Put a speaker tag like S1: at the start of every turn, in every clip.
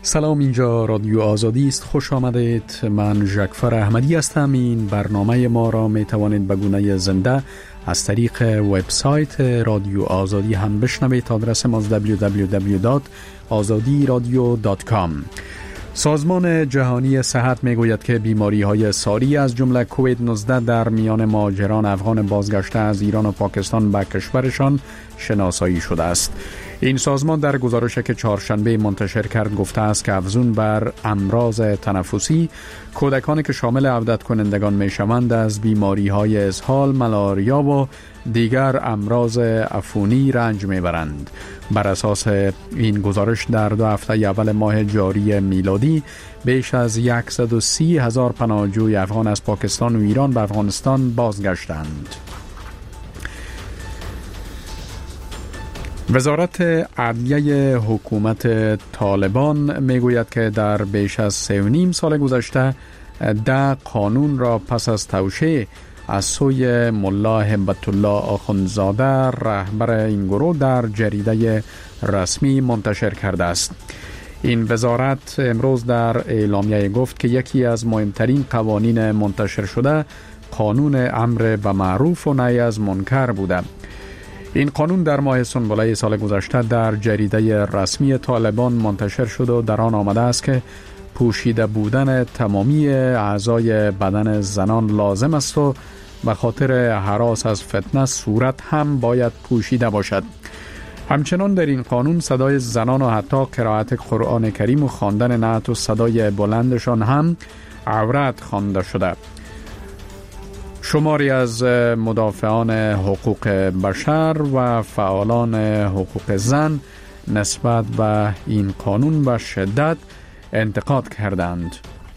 S1: سلام، اینجا رادیو آزادی است. خوش آمدید. من ژکفر احمدی هستم. این برنامه ما را می توانید به گونه زنده از طریق وبسایت رادیو آزادی هم بشنوید. آدرس ما www.azadiradio.com. سازمان جهانی صحت می گوید که بیماری های ساری از جمله کووید 19 در میان مهاجران افغان بازگشته از ایران و پاکستان به کشورشان شناسایی شده است. این سازمان در گزارشی که چهارشنبه منتشر کرد گفته است که افزون بر امراض تنفسی، کودکانی که شامل عودت کنندگان می شوند از بیماری های اسهال، ملاریا و دیگر امراض عفونی رنج می برند. بر اساس این گزارش در 2 هفته اول ماه جاری میلادی بیش از 130,000 پناهجوی افغان از پاکستان و ایران به افغانستان بازگشتند. وزارت عدلیه حکومت طالبان میگوید که در بیش از 3.5 سال گذشته 10 قانون را پس از توشیح از سوی ملا هبت الله آخوندزاده رهبر این گروه در جریده رسمی منتشر کرده است. این وزارت امروز در اعلامیه گفت که یکی از مهمترین قوانین منتشر شده قانون امر به معروف و نهی از منکر بوده. این قانون در ماه سنبله سال گذشته در جریده رسمی طالبان منتشر شد و در آن آمده است که پوشیده بودن تمامی اعضای بدن زنان لازم است و به خاطر هراس از فتنه صورت هم باید پوشیده باشد. همچنان در این قانون صدای زنان و حتی قرائت قرآن کریم و خواندن نعت و صدای بلندشان هم عورت خوانده شده. شماری از مدافعان حقوق بشر و فعالان حقوق زن نسبت به این قانون به شدت انتقاد کردند.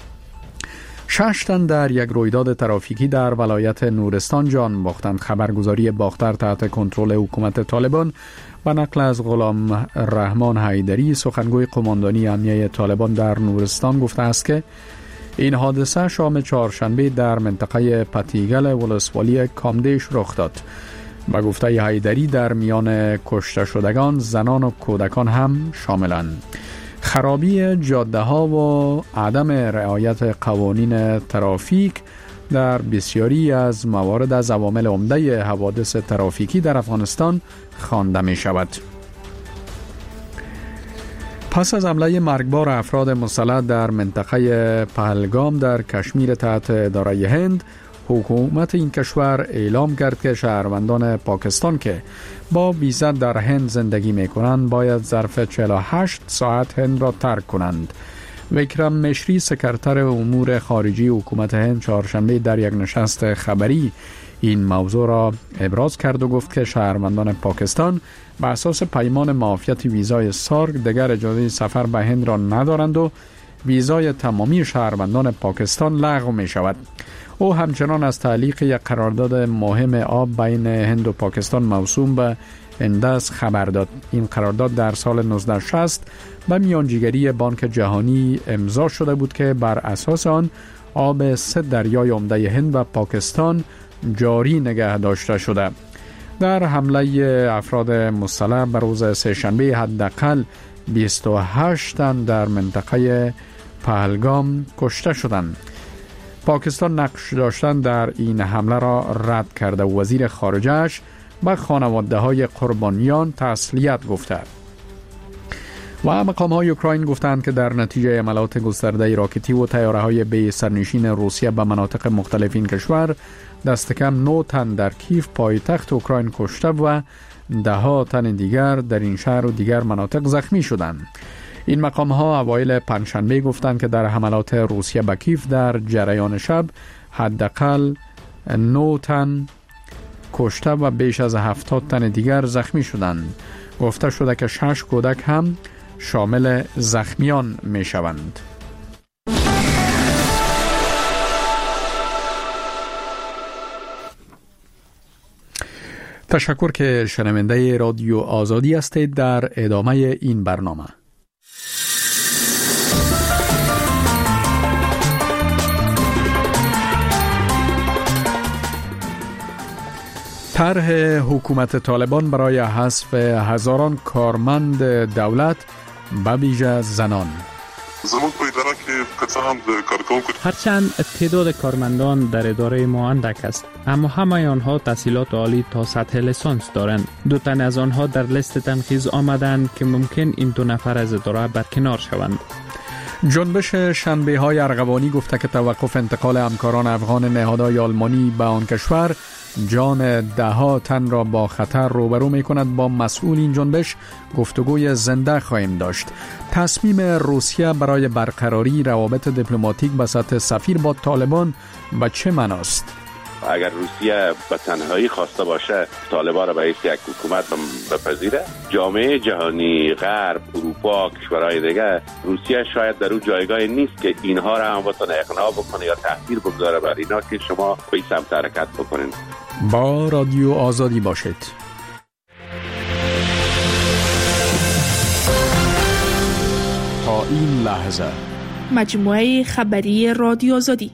S1: 6 تن در یک رویداد ترافیکی در ولایت نورستان جان باختند. خبرگزاری باختر تحت کنترل حکومت طالبان و نقل از غلام رحمان حیدری سخنگوی قماندانی امنیه طالبان در نورستان گفته است که این حادثه شام چهارشنبه در منطقه پتیگل ولسوالی کامدیش رخ داد. به گفته حیدری در میان کشته شدگان زنان و کودکان هم شاملند. خرابی جاده ها و عدم رعایت قوانین ترافیک در بسیاری از موارد از عوامل عمده حوادث ترافیکی در افغانستان خوانده می شود. پس از حمله مرگبار افراد مسلح در منطقه پهلگام در کشمیر تحت اداره هند، حکومت این کشور اعلام کرد که شهروندان پاکستان که با ویزا در هند زندگی می کنند باید ظرف 48 ساعت هند را ترک کنند. وکرم مشری سکرتر امور خارجی حکومت هند چهارشنبه در یک نشست خبری این موضوع را ابراز کرد و گفت که شهروندان پاکستان به اساس پیمان معافیت ویزای سارک دیگر اجازه سفر به هند را ندارند و ویزای تمامی شهروندان پاکستان لغو می شود. او همچنان از تعلیق یک قرارداد مهم آب بین هند و پاکستان موسوم به انداز خبر داد. این قرارداد در سال 1960 به میانجیگری بانک جهانی امضا شده بود که بر اساس آن آب 3 دریای عمده هند و پاکستان جاری نگه داشته شده. در حمله افراد مسلح بر روز سه‌شنبه حداقل 28 تن در منطقه پهلگام کشته شدند. پاکستان نقش داشتن در این حمله را رد کرده و وزیر خارجه‌اش به خانواده های قربانیان تسلیت گفته. و مقام های اوکراین گفتند که در نتیجه حملات گسترده راکتی و طیاره های بی سرنشین روسیه به مناطق مختلف این کشور دست کم 9 تن در کیف پایتخت اوکراین کشته و 10 تن دیگر در این شهر و دیگر مناطق زخمی شدند. این مقام ها اوایل پنجشنبه گفتند که در حملات روسیه به کیف در جریان شب حداقل 9 تن کشته و بیش از 70 تن دیگر زخمی شدند. گفته شده که 6 کودک هم شامل زخمیان می شوند. تشکر که شنونده رادیو آزادی هستید. در ادامه این برنامه طرح حکومت طالبان برای حذف هزاران کارمند دولت به ویژه زنان.
S2: هرچند تعداد کارمندان در اداره ما اندک است، اما همه آنها تحصیلات عالی تا سطح لیسانس دارند. 2 تن از آنها در لیست تنقیص آمدند که ممکن این 2 نفر از اداره برکنار شوند.
S1: جنبش شنبه های ارغوانی گفته که توقف انتقال همکاران افغان نهادهای آلمانی به آن کشور جان 10 تن را با خطر روبرو می کند. با مسئول این جنبش گفتگوی زنده خواهیم داشت. تصمیم روسیه برای برقراری روابط دیپلماتیک به سطح سفیر با طالبان به چه معناست؟
S3: اگر روسیه به تنهایی خواسته باشه طالبان را به حیث یک حکومت بپذیره، جامعه جهانی، غرب، اروپا، کشورهای دیگه، روسیه شاید در اون جایگاهی نیست که اینها را هم بتونه اقناع بکنه یا تاثیر بگذاره بر اینا که شما به این سمت حرکت بکنین.
S1: با رادیو آزادی باشید. تا این لحظه
S4: مجموعه خبری رادیو آزادی.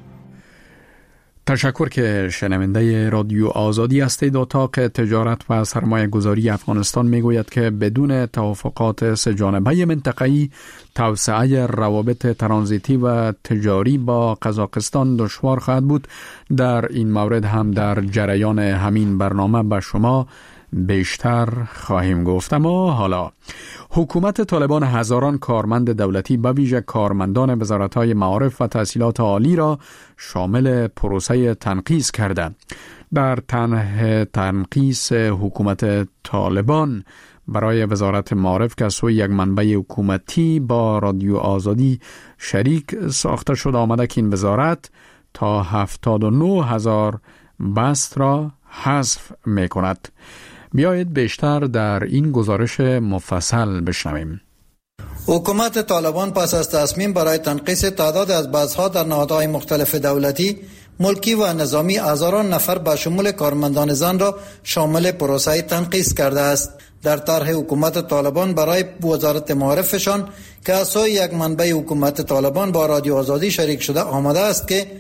S1: تشکر که شنونده رادیو آزادی هستید. اتاق تجارت و سرمایه گذاری افغانستان میگوید که بدون توافقات سه‌جانبه منطقه‌ای توسعه روابط ترانزیتی و تجاری با قزاقستان دشوار خواهد بود. در این مورد هم در جریان همین برنامه به شما بیشتر خواهیم گفت. اما حالا حکومت طالبان هزاران کارمند دولتی به ویژه کارمندان وزارت‌های معارف و تحصیلات عالی را شامل پروسه تنقیص کرده. در طرح تنقیص حکومت طالبان برای وزارت معارف که از سوی یک منبع حکومتی با رادیو آزادی شریک ساخته شد آمده که این وزارت تا 79,000 بست را حذف می کند. بیایید بیشتر در این گزارش مفصل بشنویم.
S5: حکومت طالبان پس از تصمیم برای تنقیص تعداد از بست‌ها در نهادهای مختلف دولتی، ملکی و نظامی هزاران نفر به شمول کارمندان زن را شامل پروسه تنقیص کرده است. در طرح حکومت طالبان برای وزارت معارفشان که از سوی یک منبع حکومت طالبان با رادیو آزادی شریک شده آمده است که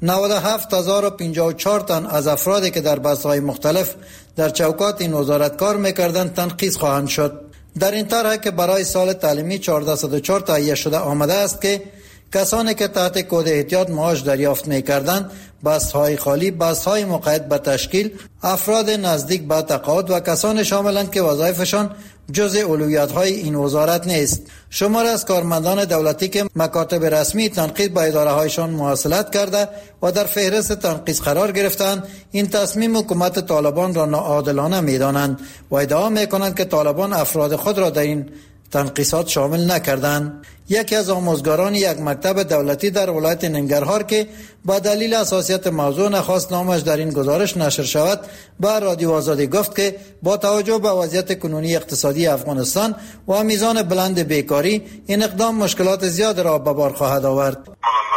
S5: 97,054 تن از افرادی که در بست‌های مختلف در چوکات این وزارت کار می‌کردند تنقیص خواهند شد. در این طرح که برای سال تعلیمی 1404 تهیه شده آمده است که کسانی که تحت کد احتیاط معاش دریافت می‌کردند بست‌های خالی، بست‌های مقید به تشکیل، افراد نزدیک به تقاعد و کسانی شاملند که وظایفشان جزء اولویت‌های این وزارت نیست. شمار از کارمندان دولتی که مکاتب رسمی تنقیص به اداره‌هایشان مواصلت کرده و در فهرست تنقیص قرار گرفتند، این تصمیم حکومت طالبان را ناعادلانه می‌دانند و ادعا می‌کنند که طالبان افراد خود را در این تنقیصات شامل نکردند. یکی از آموزگاران یک مکتب دولتی در ولایت ننگرهار که با دلیل حساسیت موضوع نخواست نامش در این گزارش نشر شود به رادیو آزادی گفت که با توجه به وضعیت کنونی اقتصادی افغانستان و میزان بلند بیکاری این اقدام مشکلات زیاد را به بار خواهد آورد.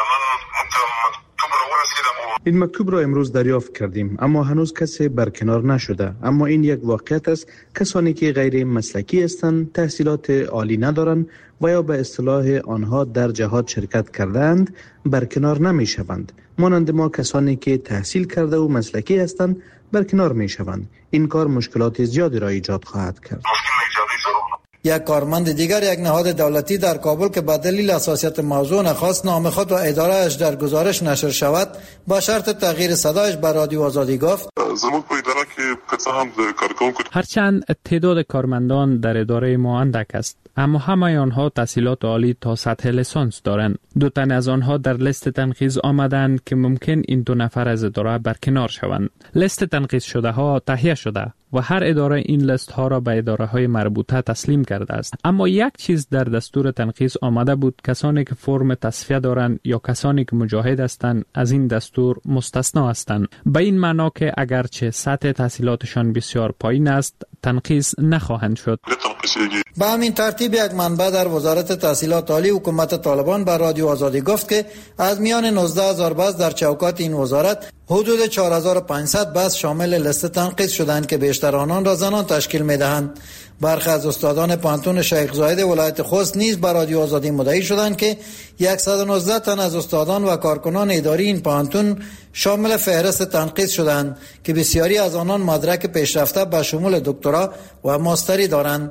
S6: این مکتوب را امروز دریافت کردیم اما هنوز کسی برکنار نشده. اما این یک واقعیت است. کسانی که غیر مسلکی هستند، تحصیلات عالی ندارند و یا به اصطلاح آنها در جهاد شرکت کردند برکنار نمی شوند. مانند ما کسانی که تحصیل کرده و مسلکی هستند برکنار می شوند. این کار مشکلات زیادی را ایجاد خواهد کرد.
S5: یک کارمند دیگر یک نهاد دولتی در کابل که به دلیل حساسیت موضوع نخواست نام خود و اداره‌اش در گزارش نشر شود با شرط تغییر صدایش به رادیو آزادی گفت
S2: هرچند تعداد کارمندان در اداره ما اندک است، اما همه آنها تحصیلات عالی تا سطح لیسانس دارند. 2 تن از آنها در لیست تنقیص آمدند که ممکن این 2 نفر از اداره برکنار شوند. لیست تنقیص شده ها تهیه شده و هر اداره این لیست ها را به اداره های مربوطه تسلیم کرده است. اما یک چیز در دستور تنقیص آمده بود: کسانی که فرم تصفیه دارند یا کسانی که مجاهد هستند از این دستور مستثنا هستند. به این معنا که اگرچه سطح تحصیلاتشان بسیار پایین است تنقیص نخواهند شد.
S5: به همین ترتیب یک منبع در وزارت تحصیلات عالی حکومت طالبان بر رادیو آزادی گفت که از میان 19,000 بست در چوکات این وزارت حدود 4,500 بست شامل لیست تنقیص شدند که بیشتر آنان را زنان تشکیل می‌دهند. برخی از استادان پانتون شیخ زاید ولایت خوست نیز بر رادیو آزادی مدعی شدند که 119 تن از استادان و کارکنان اداری این پانتون شامل فهرست تنقیص شدند که بسیاری از آنان مدرک پیشرفته به شمول دکترا و ماستری دارند.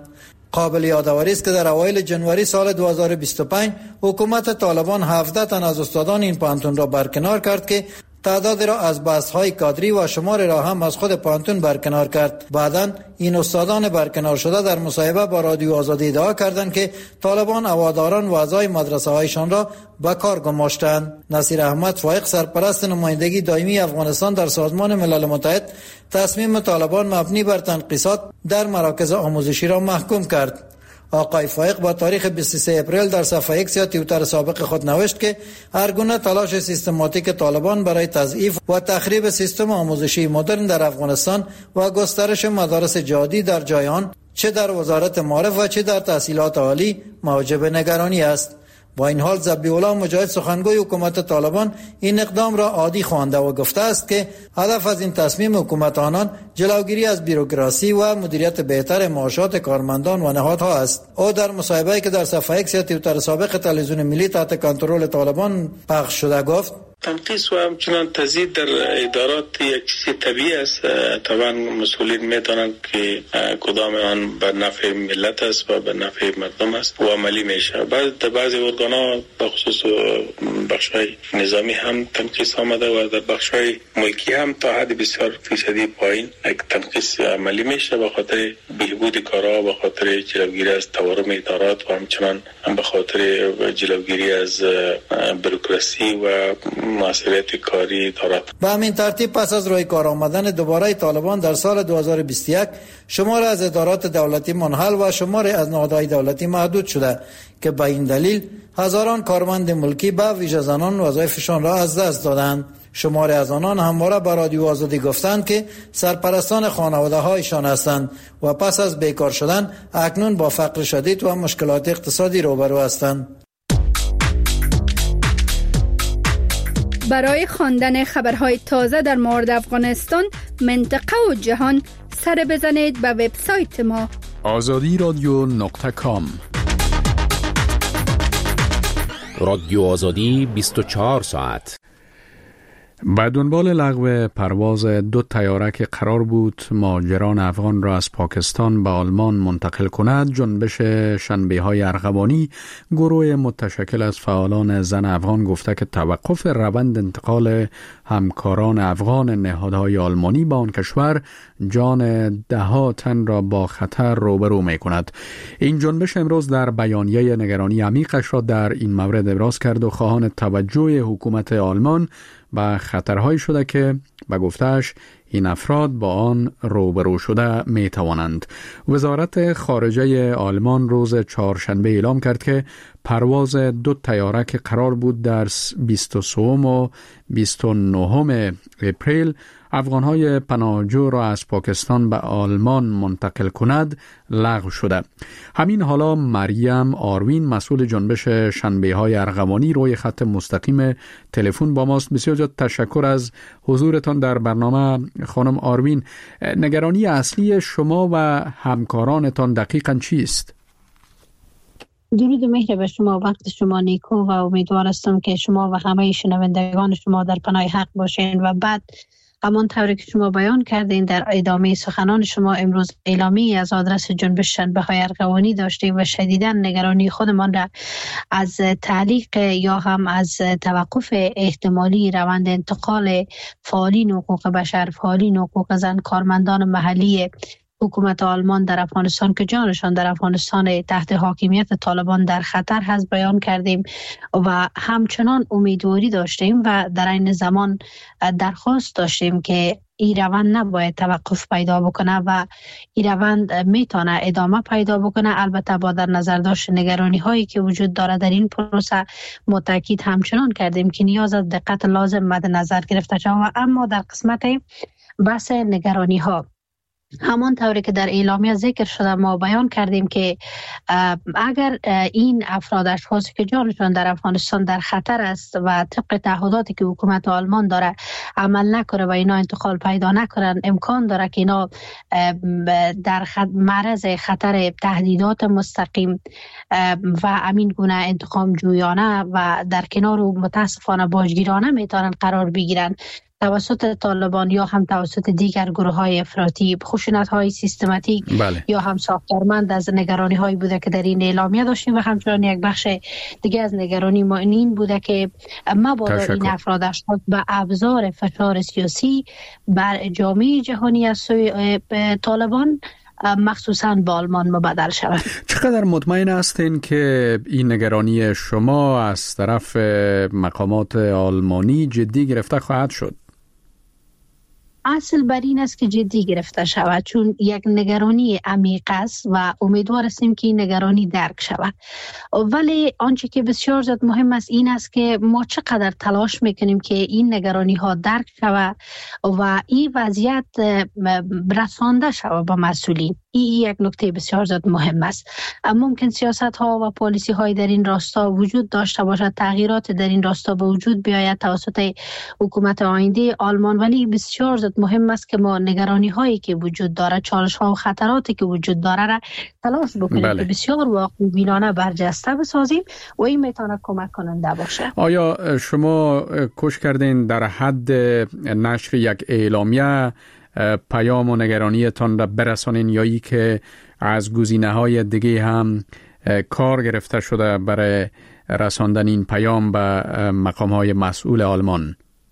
S5: قابل یادآوری است که در اوایل جنوری سال 2025 حکومت طالبان 17 تن از استادان این پانتون را برکنار کرد که تعداد را از بحث‌های کادری و شمار را هم از خود پانتون برکنار کرد. بعداً این استادان برکنار شده در مصاحبه با رادیو آزادی ادعا کردند که طالبان هواداران و اعضای مدرسه‌هایشان را به کار گماشتند. نصیر احمد فائق، سرپرست نمایندگی دائمی افغانستان در سازمان ملل متحد، تصمیم طالبان مبنی بر تنقیصات در مراکز آموزشی را محکوم کرد. آقای فائق با تاریخ 23 اپریل در صفحه X یا توییتر سابق خود نوشت که هر گونه تلاش سیستماتیک طالبان برای تضعیف و تخریب سیستم آموزشی مدرن در افغانستان و گسترش مدارس جهادی در جای آن، چه در وزارت معارف و چه در تحصیلات عالی، موجب نگرانی است. با این حال ذبیح الله مجاهد، سخنگوی حکومت طالبان، این اقدام را عادی خوانده و گفته است که هدف از این تصمیم حکومت آنان جلوگیری از بیروکراسی و مدیریت بهتر معاشات کارمندان و نهادها است. او در مصاحبه‌ای که در صفحه X یا توییتر سابق تلویزیون ملی تحت کنترل طالبان پخش شده گفت:
S7: تنقیص و همچنان تزیید در ادارات یک چیز طبیعی است. طبعا مسئولین میدانند که کدام آن به نفع ملت است و به نفع مردم است و عملی میشه. بعضی ارگان‌ها به خصوص بخش‌های نظامی هم تنقیص آمده و در بخش‌های ملکی هم تا حد بسیار فیصدی پایین یک تنقیص عملی میشه به خاطر بهبود کارها، به خاطر جلوگیری از تورم ادارات و همچنان به خاطر جلوگیری از بروکراسی و مسئولیت کاری دارد.
S5: به همین ترتیب پس از روی کار آمدن دوباره طالبان در سال 2021 شمار از ادارات دولتی منحل و شمار از نهادهای دولتی محدود شده که به این دلیل هزاران کارمند ملکی به ویژه زنان وظایفشان را از دست دادند. شماری از آنان همواره به رادیو آزادی گفتند که سرپرستان خانواده هایشان هستند و پس از بیکار شدن اکنون با فقر شدید و مشکلات اقتصادی روبرو هستند.
S8: برای خواندن خبرهای تازه در مورد افغانستان، منطقه و جهان، سر بزنید به وبسایت ما
S1: azadiradyo.com.
S9: رادیو آزادی 24 ساعت.
S1: به دنبال لغو پرواز 2 طیاره که قرار بود مهاجران افغان را از پاکستان به آلمان منتقل کند، جنبش شنبه‌های ارغوانی، گروه متشکل از فعالان زن افغان، گفته که توقف روند انتقال همکاران افغان نهادهای آلمانی به آن کشور جان ده‌ها تن را با خطر روبرو می کند. این جنبش امروز در بیانیه نگرانی عمیقش را در این مورد ابراز کرد و خواهان توجه حکومت آلمان و خطرهایی شده که به گفتهش این افراد با آن روبرو شده می توانند. وزارت خارجه آلمان روز چهارشنبه اعلام کرد که پرواز 2 طیاره که قرار بود در 23 و 29 اپریل افغانهای پناهجو را از پاکستان به آلمان منتقل کند لغو شده. همین حالا مریم آروین، مسئول جنبش شنبه‌های ارغوانی، روی خط مستقیم تلفن با ماست. بسیار زیاد تشکر از حضورتان در برنامه خانم آروین. نگرانی اصلی شما و همکارانتان دقیقاً چیست؟
S10: درود و مهر به شما، وقت شما نیکو و امیدوارم که شما و همه شنوندگان شما در پناه حق باشین. و بعد همان طوری که شما بیان کردین در ادامه سخنان شما، امروز اعلامی از آدرس جنبش شنبه‌های ارغوانی داشتیم و شدیداً نگرانی خودمان را از تعلیق یا هم از توقف احتمالی روند انتقال فعالین حقوق بشر، فعالین حقوق زن، کارمندان محلی حکومت آلمان در افغانستان که جانشان در افغانستان تحت حاکمیت طالبان در خطر هست بیان کردیم و همچنان امیدواری داشتیم و در این زمان درخواست داشتیم که این روند نباید توقف پیدا بکنه و این روند میتونه ادامه پیدا بکنه. البته با در نظر داشت نگرانی هایی که وجود داره در این پروسه متأکد همچنان کردیم که نیاز از دقت لازم مد نظر گرفته شود. اما در قسمت بحث نگرانی ها، همان طوری که در اعلامیه ذکر شده، ما بیان کردیم که اگر این افراد، اشخاصی که جانشان در افغانستان در خطر است و طبق تعهداتی که حکومت آلمان داره عمل نکنه و اینا انتقال پیدا نکنن، امکان داره که اینا در معرض خطر تهدیدات مستقیم و همین گونه انتقام جویانه و در کنار متاسفانه باجگیرانه میتونن قرار بگیرن. توسط طالبان یا هم توسط دیگر گروه های افراطی خشونت های سیستماتیک یا هم ساختارمند از نگرانی هایی بوده که در این اعلامیه داشتیم و همچنان یک بخش دیگه از نگرانی ما این بوده که مبادا این افراد اشخاص به ابزار فشار سیاسی بر جامعه جهانی از سوی طالبان مخصوصاً با آلمان مبادل شود.
S1: چقدر مطمئن هستین که این نگرانی شما از طرف مقامات آلمانی جدی گرفته خواهد شد؟
S10: اصل بر این است که جدی گرفته شود، چون یک نگرانی عمیق است و امیدوار هستیم که این نگرانی درک شود. ولی آنچه که بسیار زیاد مهم است این است که ما چقدر تلاش میکنیم که این نگرانی ها درک شود و این وضعیت رسانده شود به مسئولین. این یک نکته بسیار زیاد مهم است. ممکن سیاست ها و پالیسی های در این راستا وجود داشته باشد، تغییرات در این راستا به وجود بیاید توسط حکومت آینده آلمان، ولی بسیار زیاد مهم است که ما نگرانی هایی که وجود داره، چالش ها و خطراتی که وجود داره را تلاش بکنیم که بسیار واقعی بینانه برجسته بسازیم و این میتونه کمک کننده باشه.
S1: آیا شما کوشش کردین در حد نشر یک اعلامیه پیام و نگرانیتان را برسانین یا ای که از گزینه‌های دیگه هم کار گرفته شده برای رساندن این پیام به مقام‌های مسئول آلمان؟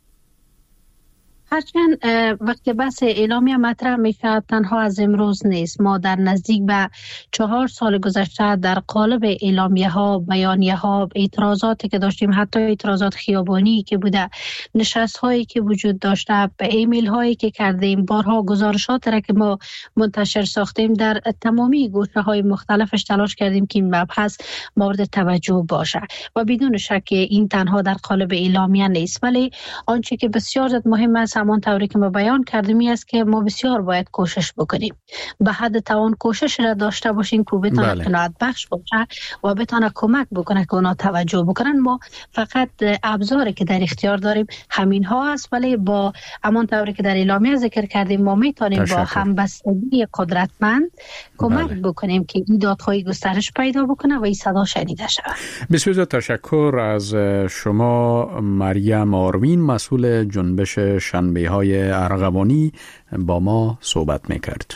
S10: هرچند وقتی بحث اعلامیه مطرح میشه تنها از امروز نیست. ما در نزدیک به 4 سال گذشته در قالب اعلامیه ها، بیانیه ها، اعتراضاتی که داشتیم، حتی اعتراضات خیابانی که بوده، نشست هایی که وجود داشته، ایمیل هایی که کردیم، بارها گزارشات را که ما منتشر ساختیم، در تمامی گوشه های مختلفش تلاش کردیم که این مبحث مورد توجه باشه و بدون شک این تنها در قالب اعلامیه نیست. ولی آنچه که بسیار مهم است همان طوری که ما بیان کردیم است که ما بسیار باید کوشش بکنیم، به حد توان کوشش را داشته باشیم که بتونه قناعت بخش باشه و بتونه کمک بکنه که اونا توجه بکنن. ما فقط ابزاری که در اختیار داریم همین ها است، ولی با همان طوری که در اعلامیه ذکر کردیم ما میتونیم با همبستگی قدرتمند کمک بکنیم که این دادخواهی گسترش پیدا بکنه و این صدا شنیده شود.
S1: بسیار تشکر از شما مریم آروین، مسئول جنبش شنبه‌های ارغوانی، با ما صحبت میکرد.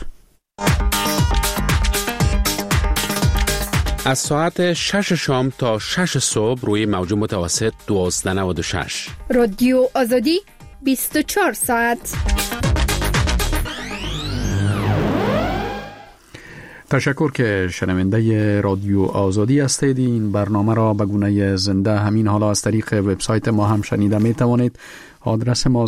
S9: از ساعت 6 شام تا 6 صبح روی موج متوسط 1296
S8: رادیو آزادی 24 ساعت.
S1: تشکر که شنونده رادیو آزادی هستید. این برنامه را به گونه زنده همین حالا از طریق وبسایت ما هم شنیده می توانید. آدرس ما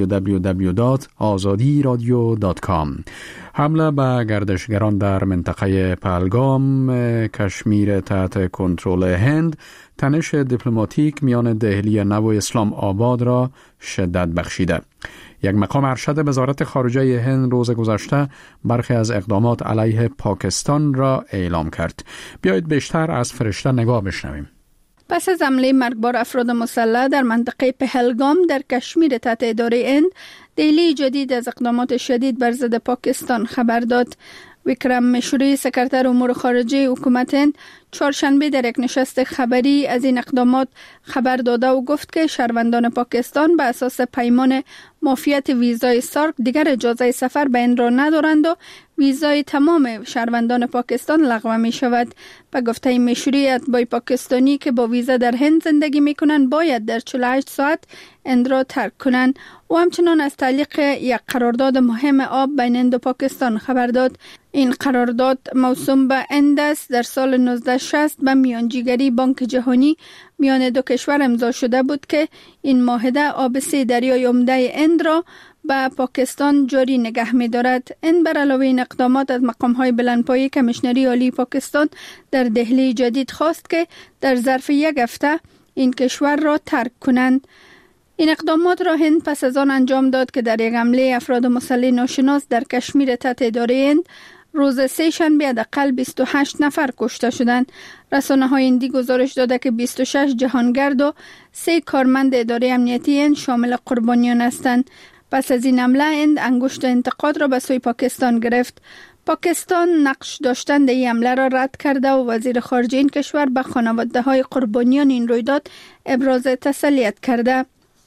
S1: www.azadiradio.com. حمله به گردشگران در منطقه پهلگام، کشمیر تحت کنترل هند، تنش دیپلماتیک میان دهلی نو و اسلام آباد را شدت بخشیده. یک مقام ارشد وزارت خارجه هند روز گذشته برخی از اقدامات علیه پاکستان را اعلام کرد. بیایید بیشتر از فرشته نگاه بشنویم.
S8: پس از حمله مرگبار افراد مسلح در منطقه پهلگام در کشمیر تحت اداره هند، دهلی جدید از اقدامات شدید بر ضد پاکستان خبر داد. وکرم مشوری، سکرتر امور خارجه حکومت هند، چهارشنبه در یک نشست خبری از این اقدامات خبر داده و گفت که شهروندان پاکستان به اساس پیمان معافیت ویزای سارک دیگر اجازه سفر به هند را ندارند و ویزای تمام شهروندان پاکستان لغو می شود. به گفته مشوری، اتباع پاکستانی که با ویزا در هند زندگی می کنند باید در 48 ساعت هند را ترک کنند و همچنان از تعلیق یک قرارداد مهم آب بین هند و پاکستان خبر داد. این قرارداد موسوم به هند است. در سال 1960 به میانجیگری بانک جهانی میان دو کشور امضا شده بود که این معاهده آب 3 دریای عمده هند را به پاکستان جاری نگه می دارد. این بر علاوه این اقدامات از مقام‌های بلندپایه کمیشنری عالی پاکستان در دهلی جدید خواست که در ظرف یک هفته این کشور را ترک کنند. این اقدامات را هند پس از آن انجام داد که در یک حمله افراد مسلح ناشناس در کشمیر تحت اداره هند روز سه شنبه حداقل 28 نفر کشته شدند. رسانه‌های هندی گزارش داده که 26 جهانگرد و 3 کارمند اداره امنیتی هند شامل قربانیان هستند. پس از این حمله هند انگشت انتقاد را به سوی پاکستان گرفت. پاکستان نقش داشتن در این حمله را رد کرده و وزیر خارجه این کشور به خانواده‌های قربانیان این رویداد ابراز تسلیت کرده.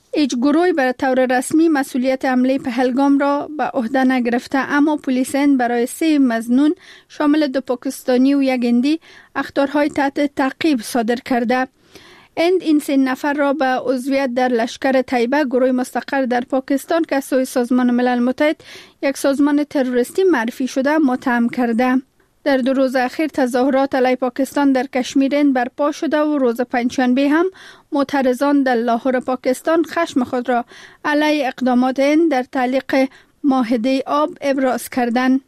S8: هیچ گروهی بر طور رسمی مسئولیت حمله پهلگام را به عهده نگرفته، اما پلیس هند برای 3 مظنون شامل 2 پاکستانی و 1 هندی اخطارهای تحت تعقیب صادر کرده. هند این 3 نفر را به عضویت در لشکر طیبه، گروه مستقر در پاکستان که از سوی سازمان ملل متحد یک سازمان تروریستی معرفی شده، متهم کرده. در 2 روز اخیر تظاهرات علیه پاکستان در کشمیر هند برپا شده و روز پنجشنبه هم معترضان در لاهور پاکستان خشم خود را علیه اقدامات هند در تعلیق معاهده آب ابراز کردند.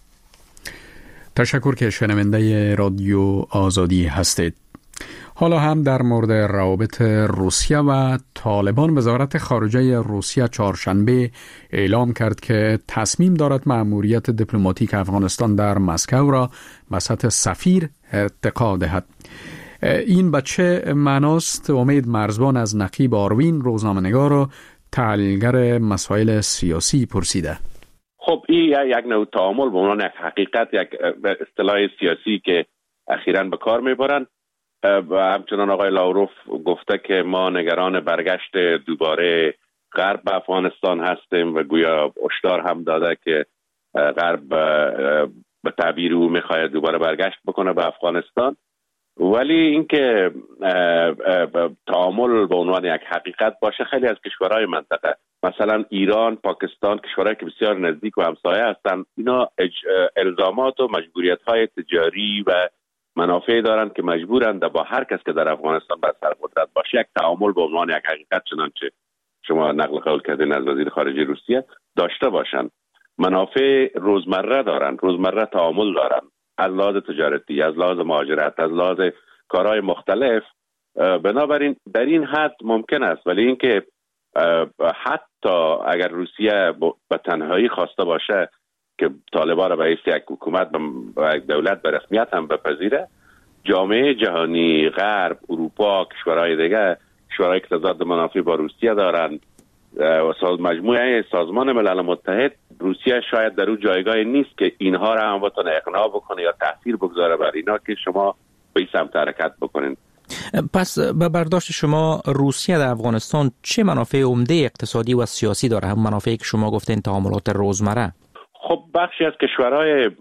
S1: تشکر که شنونده رادیو آزادی هستید. حالا هم در مورد روابط روسیه و طالبان، وزارت خارجه روسیه چهارشنبه اعلام کرد که تصمیم دارد مأموریت دیپلماتیک افغانستان در مسکو را به سطح سفیر ارتقا دهد. این به چه معناست؟ امید مرزبان از نقیب آروین، روزنامه‌نگار و تحلیلگر مسائل سیاسی پرسیده.
S3: خب این یک نوع تعامل به عنوان یک حقیقت، یک اصطلاح سیاسی که اخیراً به کار میبرند و همچنان آقای لاوروف گفته که ما نگران برگشت دوباره غرب به افغانستان هستیم و گویا هشدار هم داده که غرب به تعبیر او میخواهد دوباره برگشت بکنه به افغانستان. ولی اینکه تعامل به عنوان یک حقیقت باشه، خیلی از کشورهای منطقه مثلا ایران، پاکستان، کشورهایی که بسیار نزدیک و همسایه هستند، اینا الزامات و مجبوریت‌های تجاری و منافع دارند که مجبورند با هر کس که در افغانستان بر سر قدرت باشه یک تعامل به عنوان یک حقیقت، چنانچه شما نقل قول کردین از وزیر خارجه روسیه، داشته باشند. منافع روزمره دارند، روزمره تعامل دارند، از لحاظ تجارتی، از لحاظ مهاجرت، از لحاظ کارهای مختلف. بنابراین در این حد ممکن است. ولی اینکه حتی اگر روسیه به تنهایی خواسته باشه که طالبان را به حیث یک حکومت و یک دولت به رسمیت هم بپذیره، جامعه جهانی، غرب، اروپا، کشورهای دیگه، کشورهایی که تضاد منافع با روسیه دارند و مجموعه سازمان ملل متحد، روسیه شاید در اون جایگاهی نیست که اینها را هم بتونه اقناع بکنه یا تاثیر بگذاره بر اینا که شما به این سمت حرکت بکنین.
S11: پس به برداشت شما روسیه در افغانستان چه منافع عمده اقتصادی و سیاسی داره؟ هم منافعی که شما گفتین تعاملات روزمره.
S3: خب بخشی از کشورهای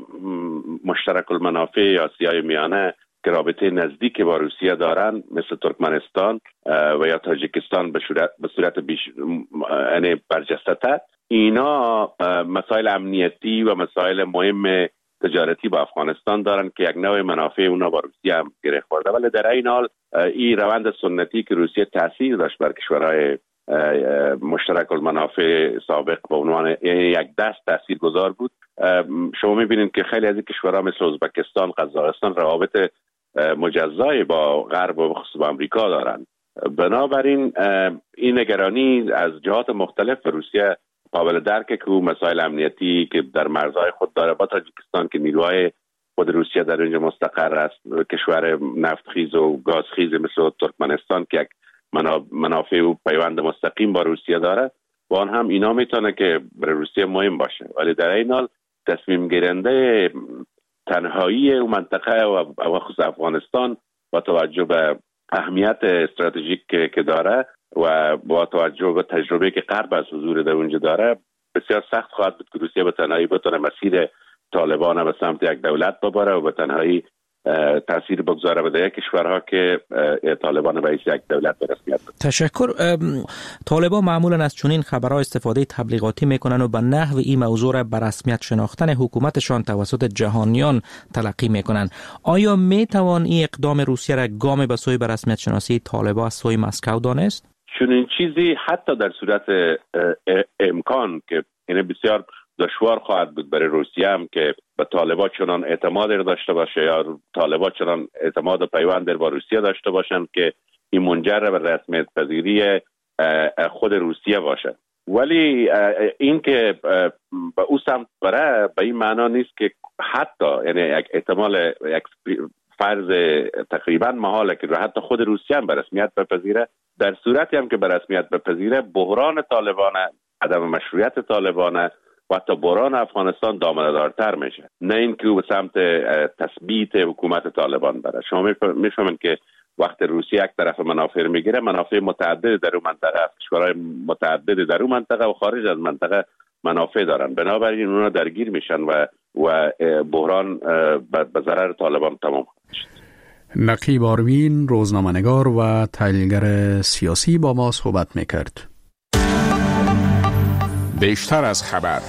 S3: مشترک المنافع آسیای میانه که رابطه نزدیک با روسیه دارن، مثل ترکمنستان و یا تاجیکستان به صورت یعنی برجسته، اینا مسائل امنیتی و مسائل مهم تجارتی با افغانستان دارن که یک نوع منافع اونا با روسیه هم گره خورده. ولی در این حال این روند سنتی که روسیه تاثیر داشت بر کشورهای مشترک المنافع سابق به عنوان یک دست تاثیرگذار بود. شما میبینید که خیلی از این کشورها مثل ازبکستان، قزاقستان روابط مجزایی با غرب و خصوصا با امریکا دارند. بنابراین این نگرانی از جهات مختلف روسیه قابل درکه که او مسائل امنیتی که در مرزهای خود داره با تاجیکستان که نیروهای خود روسیه در اینجا مستقر است، کشور نفتخیز و گازخیز مثل ترکمنستان که یک منافع و پیوند مستقیم با روسیه داره، و آن هم اینا میتونه که برای روسیه مهم باشه. ولی در این حال تصمیم گیرنده تنهایی و منطقه و خصوص افغانستان با توجه به اهمیت استراتژیک که داره و با توجه به تجربه که غرب از حضور در اونجا داره، بسیار سخت خواهد بود که روسیه به تنهایی بتونه مسیر طالبان به سمت یک دولت ببره و به تنهایی تاثیر بگذاره به دیگر کشورها که طالبان به یک دولت به رسمیت بده.
S11: تشکر. طالبان معمولا از چنین خبرها استفاده تبلیغاتی میکنن و به نحو این موضوع را به رسمیت شناختن حکومتشان توسط جهانیان تلقی میکنن. آیا میتوان این اقدام روسیه را گام به سوی به رسمیت شناسی طالبان از سوی مسکو دانست؟
S3: چنین چیزی حتی در صورت امکان که یعنی بسیار دشوار خواهد بود برای روسیه هم که به طالبان چنان اعتماد داشته باشه یا طالبان چنان اعتماد و پیوند با روسیه داشته باشند که این منجر به رسمیت پذیری خود روسیه باشه. ولی این که به او سمت بره به این معنا نیست که حتی یعنی یک احتمال، یک فرض تقریبا محاله که حتی خود روسیه هم به رسمیت بپذیره. در صورتی هم که به رسمیت بپذیره، بحران طالبان، عدم مشروعیت طالبان و حتی بحران افغانستان دامنه‌دارتر میشه، نه اینکه او به سمت تثبیت حکومت طالبان بره. شما میفهمید که وقت روسیه یک طرف منافع میگیره، منافع متعدد در اون منطقه است. کشورهای متعدد در اون منطقه و خارج از منطقه منافع دارن، بنابراین اونا درگیر میشن و بحران به ضرر طالبان تمام شد.
S1: نقیب آروین، روزنامه‌نگار و تحلیلگر سیاسی با ما صحبت میکرد.
S12: بیشتر از خبر.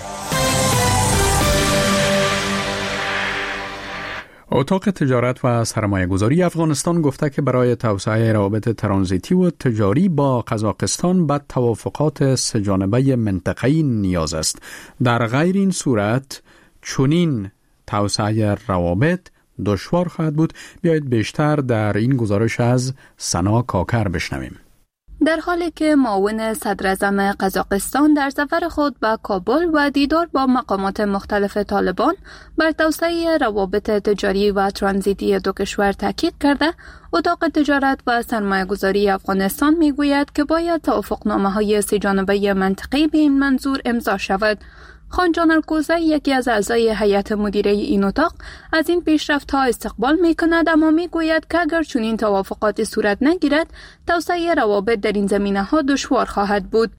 S1: اتاق تجارت و سرمایه‌گذاری افغانستان گفته که برای توسعه روابط ترانزیتی و تجاری با قزاقستان به توافقات سه‌جانبه منطقه‌ای نیاز است. در غیر این صورت چنین توسعه روابط دشوار خواهد بود. بیایید بیشتر در این گزارش از سنا کاکر بشنویم.
S13: در حالی که معاون صدراعظم قزاقستان در سفر خود به کابل و دیدار با مقامات مختلف طالبان بر توسعه روابط تجاری و ترانزیتی دو کشور تاکید کرده، اتاق تجارت و سرمایه‌گذاری افغانستان میگوید که باید توافقنامه‌های سه‌جانبه منطقی به این منظور امضا شود. خان جان الکوزی، یکی از اعضای هیئت مدیره این اتاق، از این پیشرفت‌ها استقبال می‌کند، اما می‌گوید که اگر چنین توافقاتی صورت نگیرد، توسعه روابط در این زمینه‌ها دشوار خواهد بود.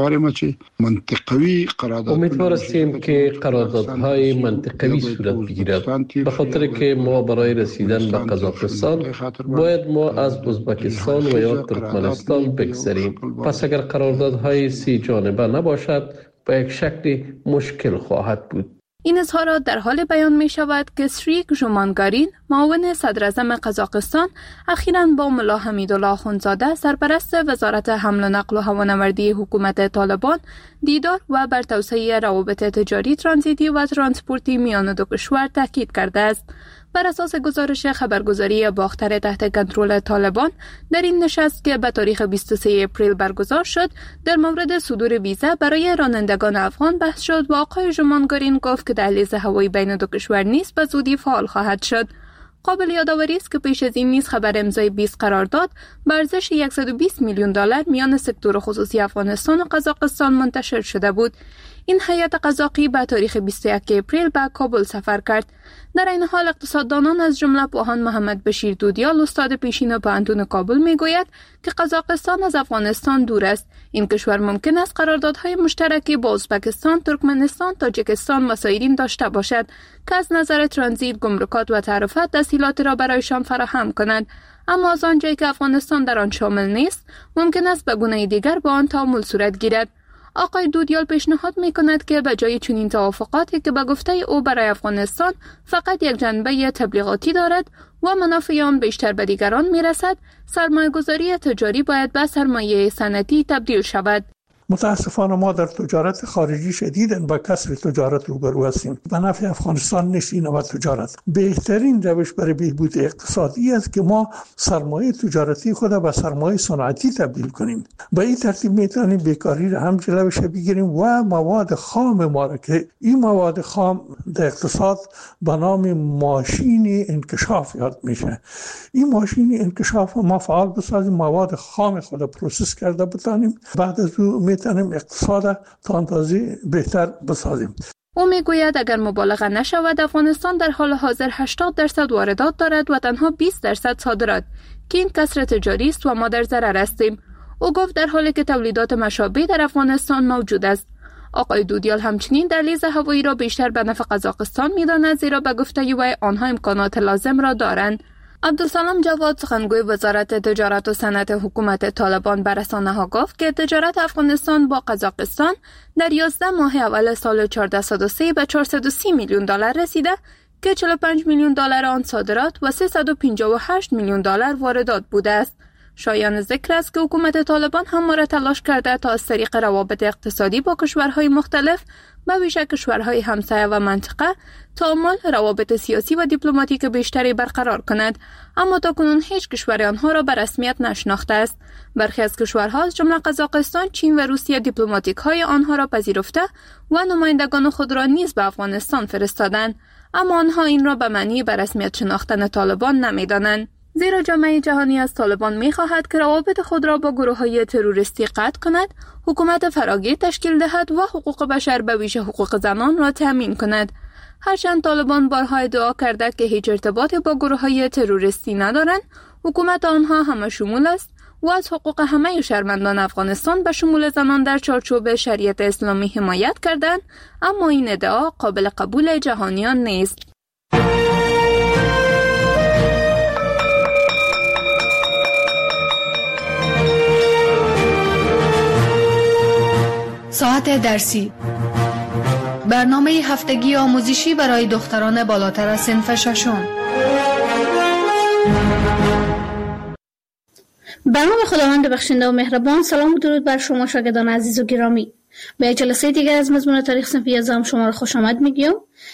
S14: امیدوار هستیم که قراردادهای منطقوی صورت بگیرد، به خاطر که ما برای رسیدن به قزاقستان باید ما از ازبکستان و یا ترکمنستان بگذریم. پس اگر قراردادهای سی جانبه نباشد، با یک شکل مشکل خواهد بود.
S13: این اظهارات در حال بیان می شود که سریک ژومانگارین، معاون صدراعظم قزاقستان، اخیراً با ملا حمیدالله اخوندزاده، سرپرست وزارت حمل و نقل و هوانوردی حکومت طالبان، دیدار و بر توسعه روابط تجاری، ترانزیتی و ترانسپورتی میان دو کشور تاکید کرده است. بر اساس گزارش خبرگزاری باختر تحت کنترل طالبان، در این نشست که به تاریخ 23 اپریل برگزار شد، در مورد صدور ویزا برای رانندگان افغان بحث شد و آقای ژومانگارین گفت که دهلیز هوایی بین دو کشور نیز به زودی فعال خواهد شد. قابل یادآوری است که پیش از این نیز خبر امضای 20 قرارداد به ارزش $120 میلیون میان سکتور خصوصی افغانستان و قزاقستان منتشر شده بود. این هیئت قزاقی به تاریخ 21 اپریل به کابل سفر کرد. در این حال اقتصاددانان از جمله پوهان محمد بشیر دودیال، استاد پیشین پوهنتون کابل، میگوید که قزاقستان از افغانستان دور است. این کشور ممکن است قراردادهای مشترکی با ازبکستان، ترکمنستان، تاجیکستان و سایرین داشته باشد که از نظر ترانزیت، گمرکات و تعرفه تسهیلاتی را برایشان فراهم کند. اما از آنجایی که افغانستان در آن شامل نیست، ممکن است به گونه دیگر با آن تعامل صورت گیرد. آقای دودیال پیشنهاد می‌کند که به جای چنین توافقاتی که به گفته او برای افغانستان فقط یک جنبه تبلیغاتی دارد و منافع آن بیشتر به دیگران می‌رسد، سرمایه‌گذاری تجاری باید به سرمایه صنعتی تبدیل شود.
S15: متاسفانه ما در تجارت خارجی شدیداً با کسر تجارت روبرو هستیم. به نفع افغانستان نیست این نوع تجارت. بهترین روش برای بهبود اقتصادی است که ما سرمایه تجارتی خود را به سرمایه صنعتی تبدیل کنیم. به این ترتیب میتونیم بیکاری را هم جلوش بگیریم و مواد خام ما را که این مواد خام در اقتصاد به نام ماشین انکشاف یاد میشه. این ماشین انکشاف ما فعال بسازیم، مواد خام خود را پروسس کرده بتانیم، بعد از او میتونیم اقتصاد تا اندازه بهتر بسازیم.
S13: او میگوید اگر مبالغه نشود، افغانستان در حال حاضر 80% واردات دارد و تنها 20% صادرات، که این کسر تجاری است و ما در ضرر هستیم. او گفت در حالی که تولیدات مشابه در افغانستان موجود است. آقای دودیال همچنین دهلیز هوایی را بیشتر به نفع قزاقستان می‌داند، زیرا به گفته او آنها امکانات لازم را دارند. عبدالسلام جواد، سخنگوی وزارت تجارت و صنعت حکومت طالبان، به رسانه‌ها گفت که تجارت افغانستان با قزاقستان در 11 ماه اول سال 1403 به $430 میلیون رسیده که $45 میلیون آن صادرات و $358 میلیون واردات بوده است. شایان ذکر است که حکومت طالبان همواره تلاش کرده تا از طریق روابط اقتصادی با کشورهای مختلف، به ویژه کشورهای همسایه و منطقه، تعامل، روابط سیاسی و دیپلماتیک بیشتری برقرار کند، اما تاکنون هیچ کشور آنها را به رسمیت نشناخته است. برخی از کشورها از جمله قزاقستان، چین و روسیه دیپلماتیک‌های آنها را پذیرفته و نمایندگان خود را نیز به افغانستان فرستادند، اما آنها این را به معنی به رسمیت شناختن طالبان نمی‌دانند. زیرا جامعه جهانی از طالبان می‌خواهد که روابط خود را با گروه‌های تروریستی قطع کند، حکومت فراگیر تشکیل دهد و حقوق بشر به ویژه حقوق زنان را تأمین کند. هرچند طالبان بارها ادعا کرده که هیچ ارتباطی با گروه‌های تروریستی ندارند، حکومت آنها همه شمول است و از حقوق همه شهروندان افغانستان به شمول زنان در چارچوب شریعت اسلامی حمایت کردند، اما این ادعا قابل قبول جهانیان نیست.
S12: ساعت درسی، برنامه هفتگی آموزشی برای دختران بالاتر از صنف ششم.
S16: به نام خداوند بخشنده و مهربان. سلام و درود بر شما شاگردان عزیز و گرامی. به جلسه دیگر از مضمون تاریخ صنف 11 شما را خوش آمد میگم.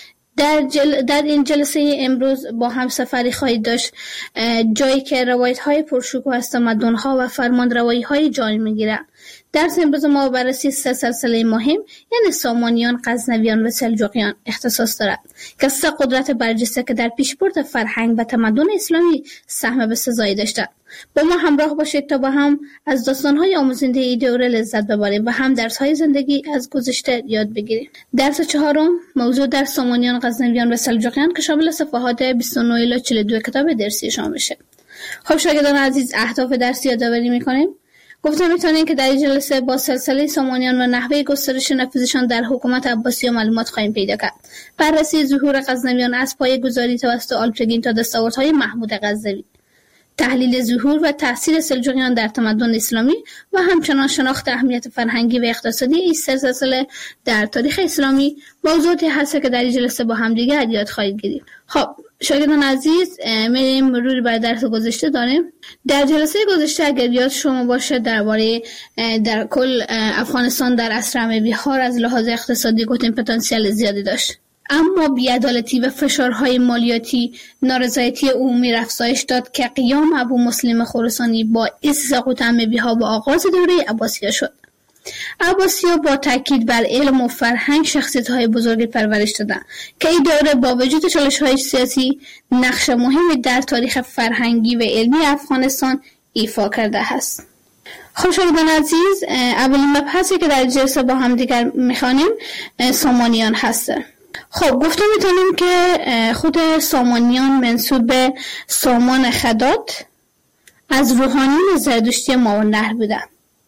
S16: در این جلسه امروز با هم سفری خواهید داشت جایی که روایت‌های پرشکوه از تمدن‌ها و فرمانروایی‌های جای می‌گیرد. درس امروز ما بررسی 3 سلسله مهم یعنی سامانیان، غزنویان و سلجوقیان اختصاص دارد که 3 قدرت برجسته که در پیشبرد فرهنگ و تمدن اسلامی سهم بسزایی داشتند. با ما همراه باشید تا با هم از داستان‌های آموزنده این دوره لذت ببریم و هم درس‌های زندگی از گذشته یاد بگیریم. درس 4 موضوع در سامانیان، غزنویان و سلجوقیان که شامل صفحات 29 الی 42 کتاب درسی شما میشه. خب شاگردان عزیز، اهداف درس یادآوری می‌کنیم. گفتم میتونیم که در این جلسه با سلسله سامانیان و نحوه گسترش نفوذشان در حکومت عباسی و معلومات خواهیم پیدا کرد. بررسی ظهور غزنویان از پایه‌گذاری توسط آلپرگین تا دستاوردهای محمود غزنوی، تحلیل ظهور و تأثیر سلجوقیان در تمدن اسلامی و همچنان شناخت اهمیت فرهنگی و اقتصادی این سلسله در تاریخ اسلامی موضوعاتی هست که در این جلسه با هم دیگه یاد خواهید گرفت. خب شاگردان عزیز، میریم مروری بر درس گذشته داریم. در جلسه گذشته اگر یاد شما باشه درباره در کل افغانستان در عصر اموی‌ها از لحاظ اقتصادی گفتیم پتانسیل زیادی داشت، اما بی‌عدالتی و فشارهای مالیاتی نارضایتی عمومی را افزایش داد که قیام ابو مسلم خراسانی باعث سقوط اموی‌ها با آغاز دوره عباسیه شد. عباسی‌ها با تاکید بر علم و فرهنگ شخصیت‌های بزرگی پرورش دادند که این دوره با وجود چالش‌های سیاسی نقش مهمی در تاریخ فرهنگی و علمی افغانستان ایفا کرده است. خب شاگردان عزیز، اولین مبحثی که در جلسه با هم دیگر می‌خوانیم سامانیان هسته. خب گفتم میتونیم که خود سامانیان منسوب به سامان خدات از روحانیون زرتشتی ماوراءالنهر بودند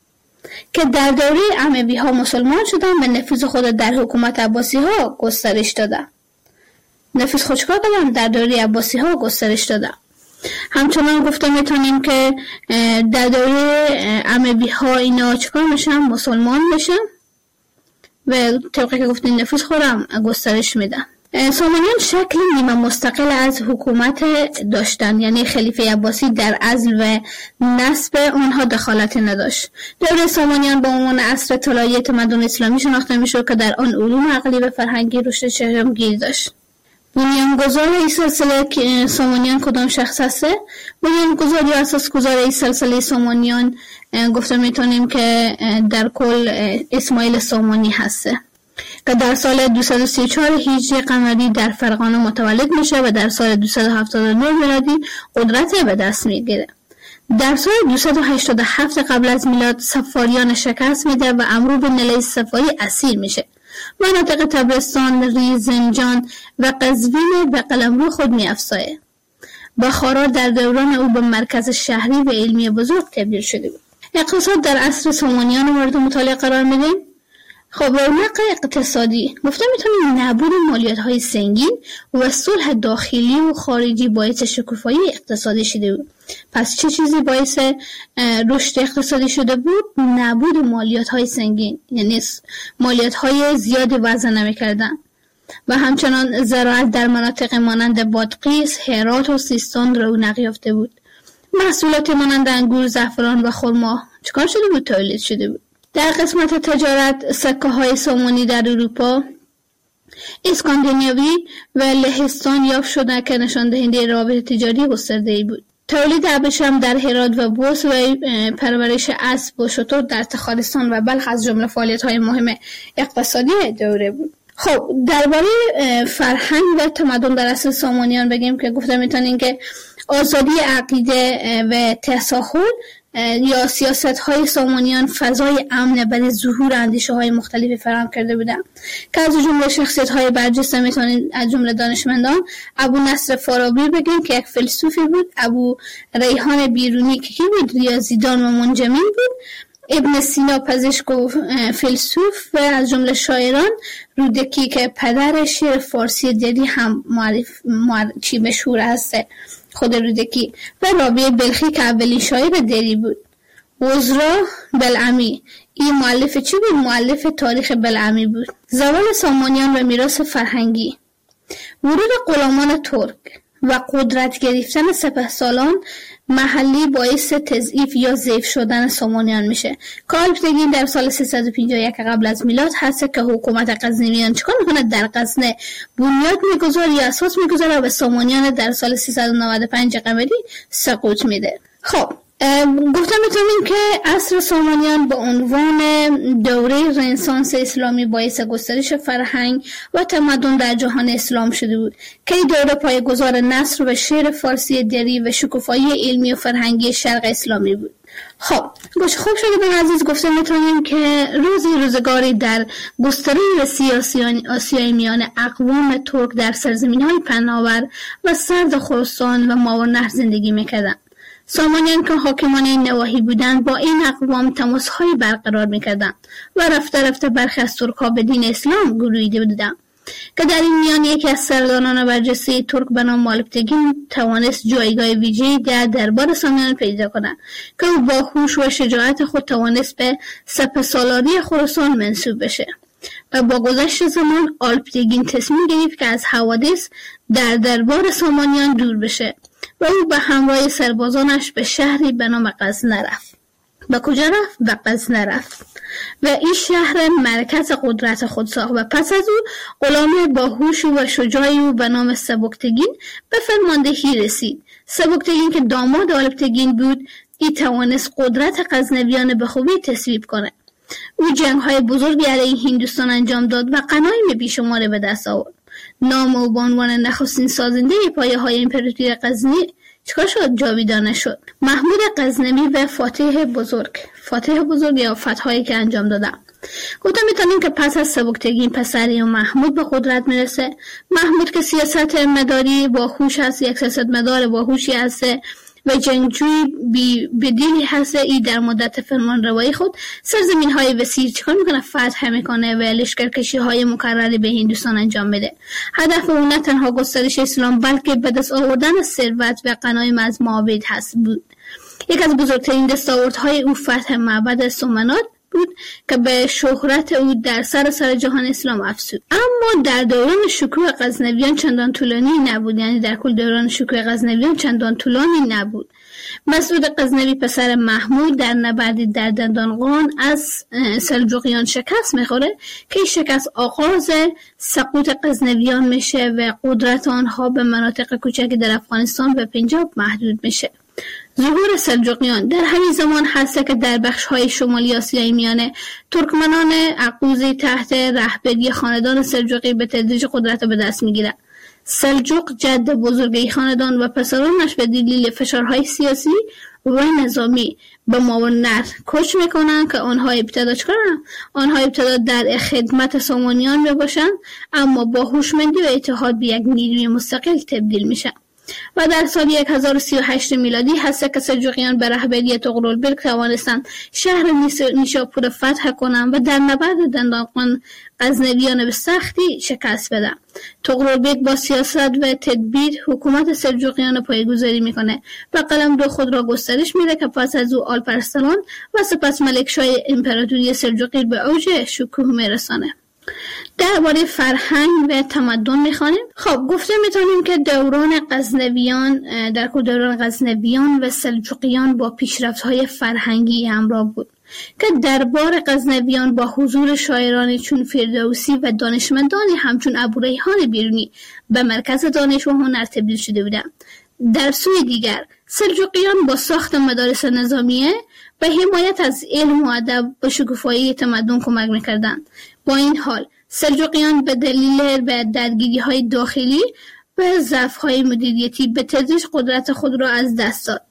S16: که در دوره اموی‌ها مسلمان شدند و نفوذ خود در حکومت عباسی‌ها گسترش دادند. نفوذ خود چکار کردند؟ در دوره عباسی‌ها گسترش دادند. همچنان گفتم میتونیم که در دوره اموی‌ها اینا چکار میشن؟ مسلمان میشن و طبقی که گفتیم نفوذ خودم گسترش میدن. سامانیان شکل نیمه مستقل از حکومت داشتن، یعنی خلیفه عباسی در عزل و نصب آنها دخالت نداشت. دوره سامانیان با عنوان عصر طلایی تمدن اسلامی شناخته میشد که در آن علوم عقلی و فرهنگی رشد چشمگیر داشت. بنیانگذار این سلسله سامانیان کدام شخص هسته؟ بنیانگذار یا اساسگذار این سلسله سامانیان گفته میتونیم که در کل اسماعیل سامانی هسته که در سال 234 هجری قمری در فرغانه متولد میشه و در سال 279 میلادی قدرت به دست میگیره. در سال 287 قبل از میلاد سفاریان شکست میده و امرو بن لیث سفاری اسیر میشه. مناطق تبرستان، ریز، زنجان و قزوین به قلمرو خود می‌افزاید. بخارا در دوران او به مرکز شهری و علمی بزرگ تبدیل شده بود. اقتصاد در عصر سامانیان مورد مطالعه قرار میدیم. خب رونق اقتصادی گفتم میتونیم نبود مالیات‌های سنگین و صلح داخلی و خارجی باعث شکوفایی اقتصادی شده بود. پس چه چیزی باعث رشد اقتصادی شده بود؟ نبود مالیات‌های سنگین، یعنی مالیات‌های زیادی وضع نمی‌کردن و همچنان زراعت در مناطق مانند بادغیس، هرات و سیستان رونق یافته بود. محصولات مانند انگور، زعفران و خرما چکار شده بود؟ تولید شده بود. در قسمت تجارت سکه‌های سامانی در اروپا، اسکاندیناوی و لهستان یافت شدند که نشان دهنده روابط تجاری گسترده‌ای بود. تولید ابریشم در هرات و بوس و پرورش اسب و شتر در تخارستان و بلخ از جمله فعالیت‌های مهم اقتصادی دوره بود. خب درباره فرهنگ و تمدن در عصر سامانیان بگیم که گفتم میتونیم که آزادی عقیده و تساهل یا سیاست های سامانیان فضای امن برای ظهور اندیشه های مختلفی فراهم کرده بودند که از جمله شخصیت های برجسته میتونید از جمله دانشمندان ابو نصر فارابی بگیم که یک فیلسوفی بود، ابو ریحان بیرونی که بود ریاضیدان و منجمین بود، ابن سینا پزشک و فیلسوف و از جمله شاعران رودکی که پدر شعر فارسی دری هم مشهور هست خود رودکی و رابعه بلخی که اولین شاعر دری بود. عزرا بلعمی این مؤلف چی بود؟ مؤلف تاریخ بلعمی بود. زوال سامانیان و میراث فرهنگی، ورود غلامان ترک و قدرت گرفتن سپهسالار محلی باعث تضعیف یا ضعیف شدن سامانیان میشه. کالپتگین در سال 351 قبل از میلاد هست که حکومت غزنویان چیکار میکنه؟ در غزنه بنیاد میگذاره یا اساس میگذاره و به سامانیان در سال 395 قمری سقوط میده. خب گفتم میتونیم که عصر سامانیان به عنوان دوره رنسانس اسلامی باعث گسترش فرهنگ و تمدن در جهان اسلام شده بود که این دوره پایه‌گذار نثر و شعر فارسی دری و شکوفایی علمی و فرهنگی شرق اسلامی بود. خب خوب شده عزیز، گفتم میتونیم که روزگاری در گستره سیاسی آسیای میان اقوام ترک در سرزمین‌های پهناور و سرد خراسان و ماورالنهر زندگی میکردند. سامانیان که حاکمان این نواحی بودند با این اقوام تماس‌های برقرار می‌کردند و رفته رفته برخی از ترک‌ها به دین اسلام گرویده بودند که در این میان یکی از سرداران برجسته ترک به نام الپتگین توانست جایگاه ویژه‌ای در دربار سامانیان پیدا کند که او با هوش و شجاعت خود توانست به سپهسالاری خراسان منسوب بشه و با گذشت زمان الپتگین تصمیم گرفت که از حوادث در دربار سامانیان دور بشه و او به همراه سربازانش به شهری به نام غزنه رفت. به کجا رفت؟ به غزنه رفت و این شهر مرکز قدرت خود ساخت و پس از او غلام باهوش و شجاعی او به نام سبکتگین به فرماندهی رسید. سبکتگین که داماد الپتگین بود، این توانست قدرت غزنویان به خوبی تصویب کنه. او جنگ‌های بزرگی علیه هندوستان انجام داد و غنایم بیشماری به دست آورد. نام او به عنوان نخستین سازنده پایه‌های امپراتوری غزنی چیکار شد؟ جاویدانه شد. محمود غزنوی و فاتح بزرگ یا فتح‌هایی که انجام دادن. گفتم میتونیم که پس از سبکتگین پسری و محمود به قدرت میرسه. محمود که سیاست مداری با هوش هست، یک سیاست مدار با هوشی هست و جنگجوی بدیلی هست. ای در مدت فرمان روایی خود سرزمین های وسیع چیکار میکنه؟ فتح میکنه و لشکرکشی های مکرری به هندوستان انجام میده. هدف اون نه تنها گسترش اسلام بلکه به دست آوردن ثروت و غنایم از معابد هست بود. یک از بزرگترین دستاوردهای او فتح معبد سومنات بود که به شهرت او در سراسر جهان اسلام افزود. اما در دوران شکوه غزنویان چندان طولانی نبود، یعنی در کل دوران شکوه غزنویان چندان طولانی نبود. مسعود غزنوی پسر محمود در نبردی در دندانقان از سلجوقیان شکست میخوره که این شکست آغاز سقوط غزنویان میشه و قدرت آنها به مناطق کوچکی در افغانستان و پنجاب محدود میشه. ظهور سلجوقیان در همین زمان هست که در بخش‌های شمالی آسیای میانه ترکمنان اقوزی تحت رهبری خاندان سلجوقی به تدریج قدرت به دست میگیرند. سلجوق جد بزرگ خاندان و پسرانش به دلیل فشارهای سیاسی و نظامی به ماورالنهر کوچ میکنن که آنها ابتدا در خدمت سامانیان باشند، اما با هوشمندی و اتحاد به یک نیروی مستقل تبدیل میشن. و در سال 1038 میلادی هست که سلجوقیان به رهبری طغرلبک توانستند شهر نیشاپور فتح کنند و در نبرد دندانقان غزنویان به سختی شکست بدن. طغرلبک با سیاست و تدبیر حکومت سلجوقیان پایه‌گذاری میکنه و قلمرو خود را گسترش میده که پس از او آلپارسلان و سپس ملکشاه امپراتوری سلجوقی به اوج شکوه میرسانه. درباره فرهنگ و تمدن میخوانیم. خب گفته میتونیم که دوران غزنویان و سلجوقیان با پیشرفت‌های فرهنگی همراه بود که دربار غزنویان با حضور شاعرانی چون فردوسی و دانشمندانی همچون ابو ریحان بیرونی به مرکز دانش و هنر تبدیل شده بودند. در سوی دیگر سلجوقیان با ساخت مدارس نظامیه و حمایت از علم و ادب به شکوفایی تمدن کمک میکردند. با این حال سلجوقیان به دلیل درگیری‌های داخلی و ضعف‌های مدیریتی به تدریج قدرت خود را از دست داد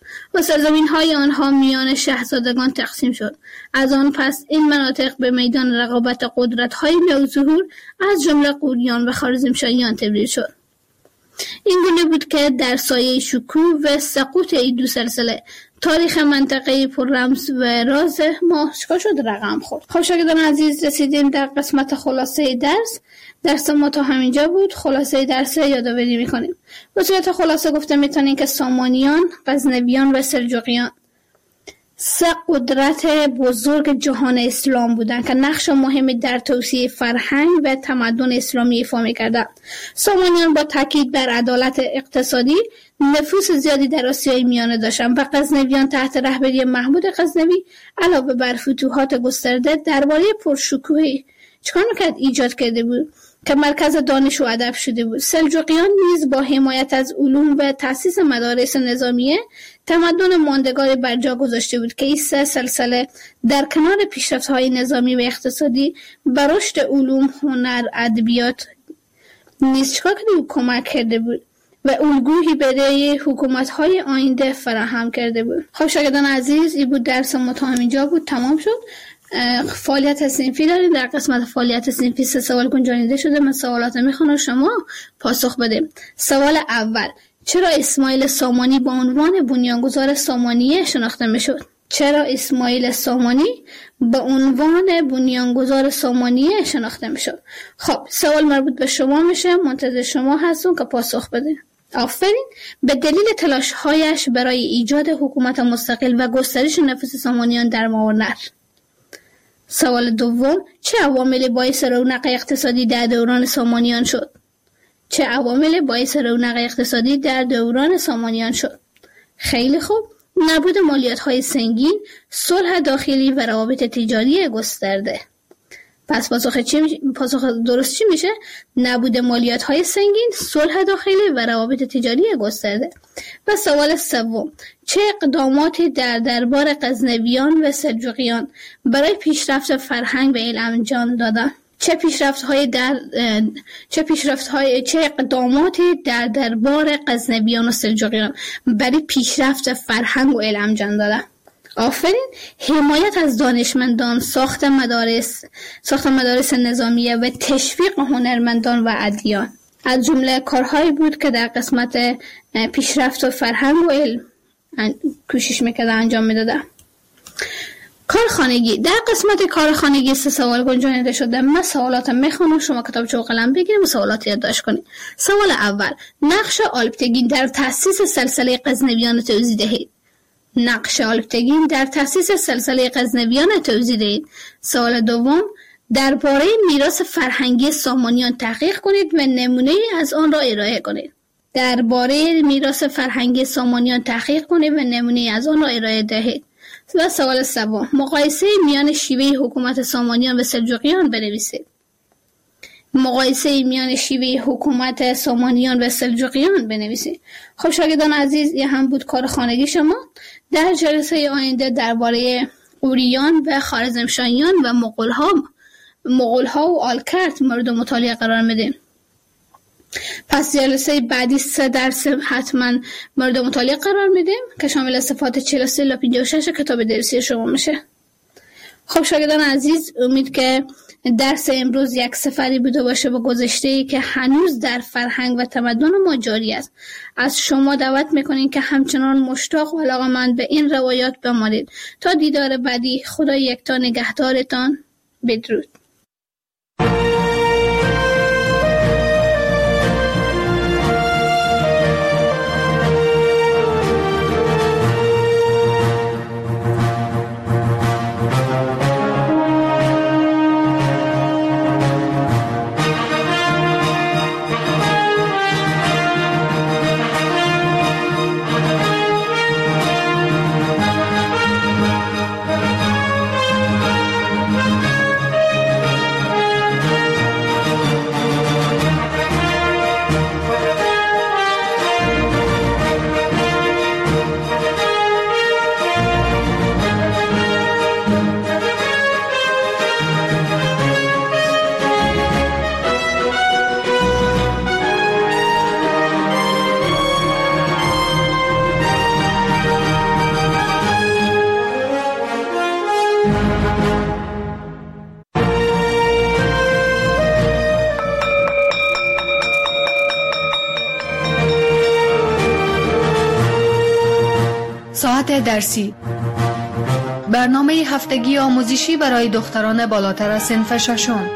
S16: و سرزمین های آنها میان شاهزادگان تقسیم شد. از آن پس این مناطق به میدان رقابت قدرت های نوظهور از جمله غوریان و خوارزمشاهیان تبدیل شد. این گونه بود که در سایه شکوه و سقوط این دو سلسله تاریخ منطقه پر رمز و راز ما چکار شد رقم خورد. خب شاگردان عزیز، رسیدیم در قسمت خلاصه درس ما تا همینجا بود. خلاصه درس یادآوری میکنیم. به صورت خلاصه گفته میتونیم که سامانیان، غزنویان و سلجوقیان سه قدرت بزرگ جهان اسلام بودند که نقش مهمی در توسعه فرهنگ و تمدن اسلامی ایفا می‌کردند. سامانیان با تاکید بر عدالت اقتصادی نفوذ زیادی در آسیای میانه داشتند و غزنویان تحت رهبری محمود غزنوی علاوه بر فتوحات گسترده درباره پرشکوهی چکار می‌کرد ایجاد کرده بود که مرکز دانش و ادب شده بود. سلجوقیان نیز با حمایت از علوم و تأسیس مدارس نظامیه تمدن ماندگاری بر جا گذاشته بود که این سه سلسله در کنار پیشرفت‌های نظامی و اقتصادی بر رشد علوم، هنر، ادبیات نیز چکار کرده بود؟ کمک کرده بود و الگویی برای حکومت‌های آینده فراهم کرده بود. خب شاگردان عزیز، این بود درس ما تا همینجا بود، تمام شد. فعالیت صنفی داریم. در قسمت فعالیت صنفی 3 سوال گنجانیده شده. من سوالات میخونم، شما پاسخ بده. سوال اول: چرا اسماعیل سامانی با عنوان بنیانگذار سامانیه شناخته میشد؟ چرا اسماعیل سامانی به عنوان بنیانگذار سامانیه شناخته میشد؟ خب سوال مربوط به شما میشه، منتظر شما هستم که پاسخ بده. آفرین. به دلیل تلاش‌هایش برای ایجاد حکومت مستقل و گسترش نفوذ سامانیان در ماورالنهر. سوال دوم: چه عواملی باعث رونق اقتصادی در دوران سامانیان شد؟ چه عواملی باعث رونق اقتصادی در دوران سامانیان شد؟ خیلی خوب. نبود مالیات‌های سنگین، صلح داخلی و روابط تجاری گسترده. پس پاسخ درست چی میشه؟ نبود مالیات‌های سنگین، صلح داخلی و روابط تجاری گسترده. و سوال سوم: چه اقداماتی در دربار غزنویان و سلجوقیان برای پیشرفت فرهنگ و علم انجام دادند؟ چه اقداماتی در دربار غزنویان و سلجوقیان برای پیشرفت فرهنگ و علم انجام دادند؟ آفرین. حمایت از دانشمندان، ساخت مدارس نظامیه و تشویق هنرمندان و ادیان از جمله کارهایی بود که در قسمت پیشرفت و فرهنگ و علم کوشش میکرده انجام میداده. کارخانگی. در قسمت کارخانگی 3 سوال گنجانیده شده. من سوالات میخونم، شما کتابچه و قلم بگیرید و سوالات یادداشت کنید. سوال اول: نقش آلپتگین در تأسیس سلسله غزنویان توضیح دهید. نقش آلپتگین در تأسیس سلسله غزنویان توضیح دهید. سوال دوم: درباره میراث فرهنگی سامانیان تحقیق کنید و نمونه‌ای از آن را ارائه کنید. درباره میراث فرهنگی سامانیان تحقیق کنید و نمونه‌ای از آن را ارائه دهید. و سوال سوم: مقایسه میان شیوه حکومت سامانیان و سلجوقیان بنویسید. مقایسه میان شیوه حکومت سامانیان و سلجوقیان بنویسید. خب شاگردان عزیز، این هم بود کار خانگی شما. در جلسه آینده درباره غوریان و خوارزمشاهیان و مغول‌ها و آلکرت مورد مطالعه قرار میدیم. پس جلسه بعدی 3 درس حتما مورد مطالعه قرار میدیم که شامل صفحات 43 تا 56 کتاب درسی شما میشه. خب شاگردان عزیز، امید که درس امروز یک سفری بوده باشه به گذشته‌ای که هنوز در فرهنگ و تمدن ما جاری است. از شما دعوت میکنیم که همچنان مشتاق و علاقه‌مند به این روایات بمانید. تا دیدار بعدی، خدا یکتا نگهدارتان. بدرود.
S12: ساعت درسی، برنامه هفتگی آموزشی برای دختران بالاتر از صنف ششم.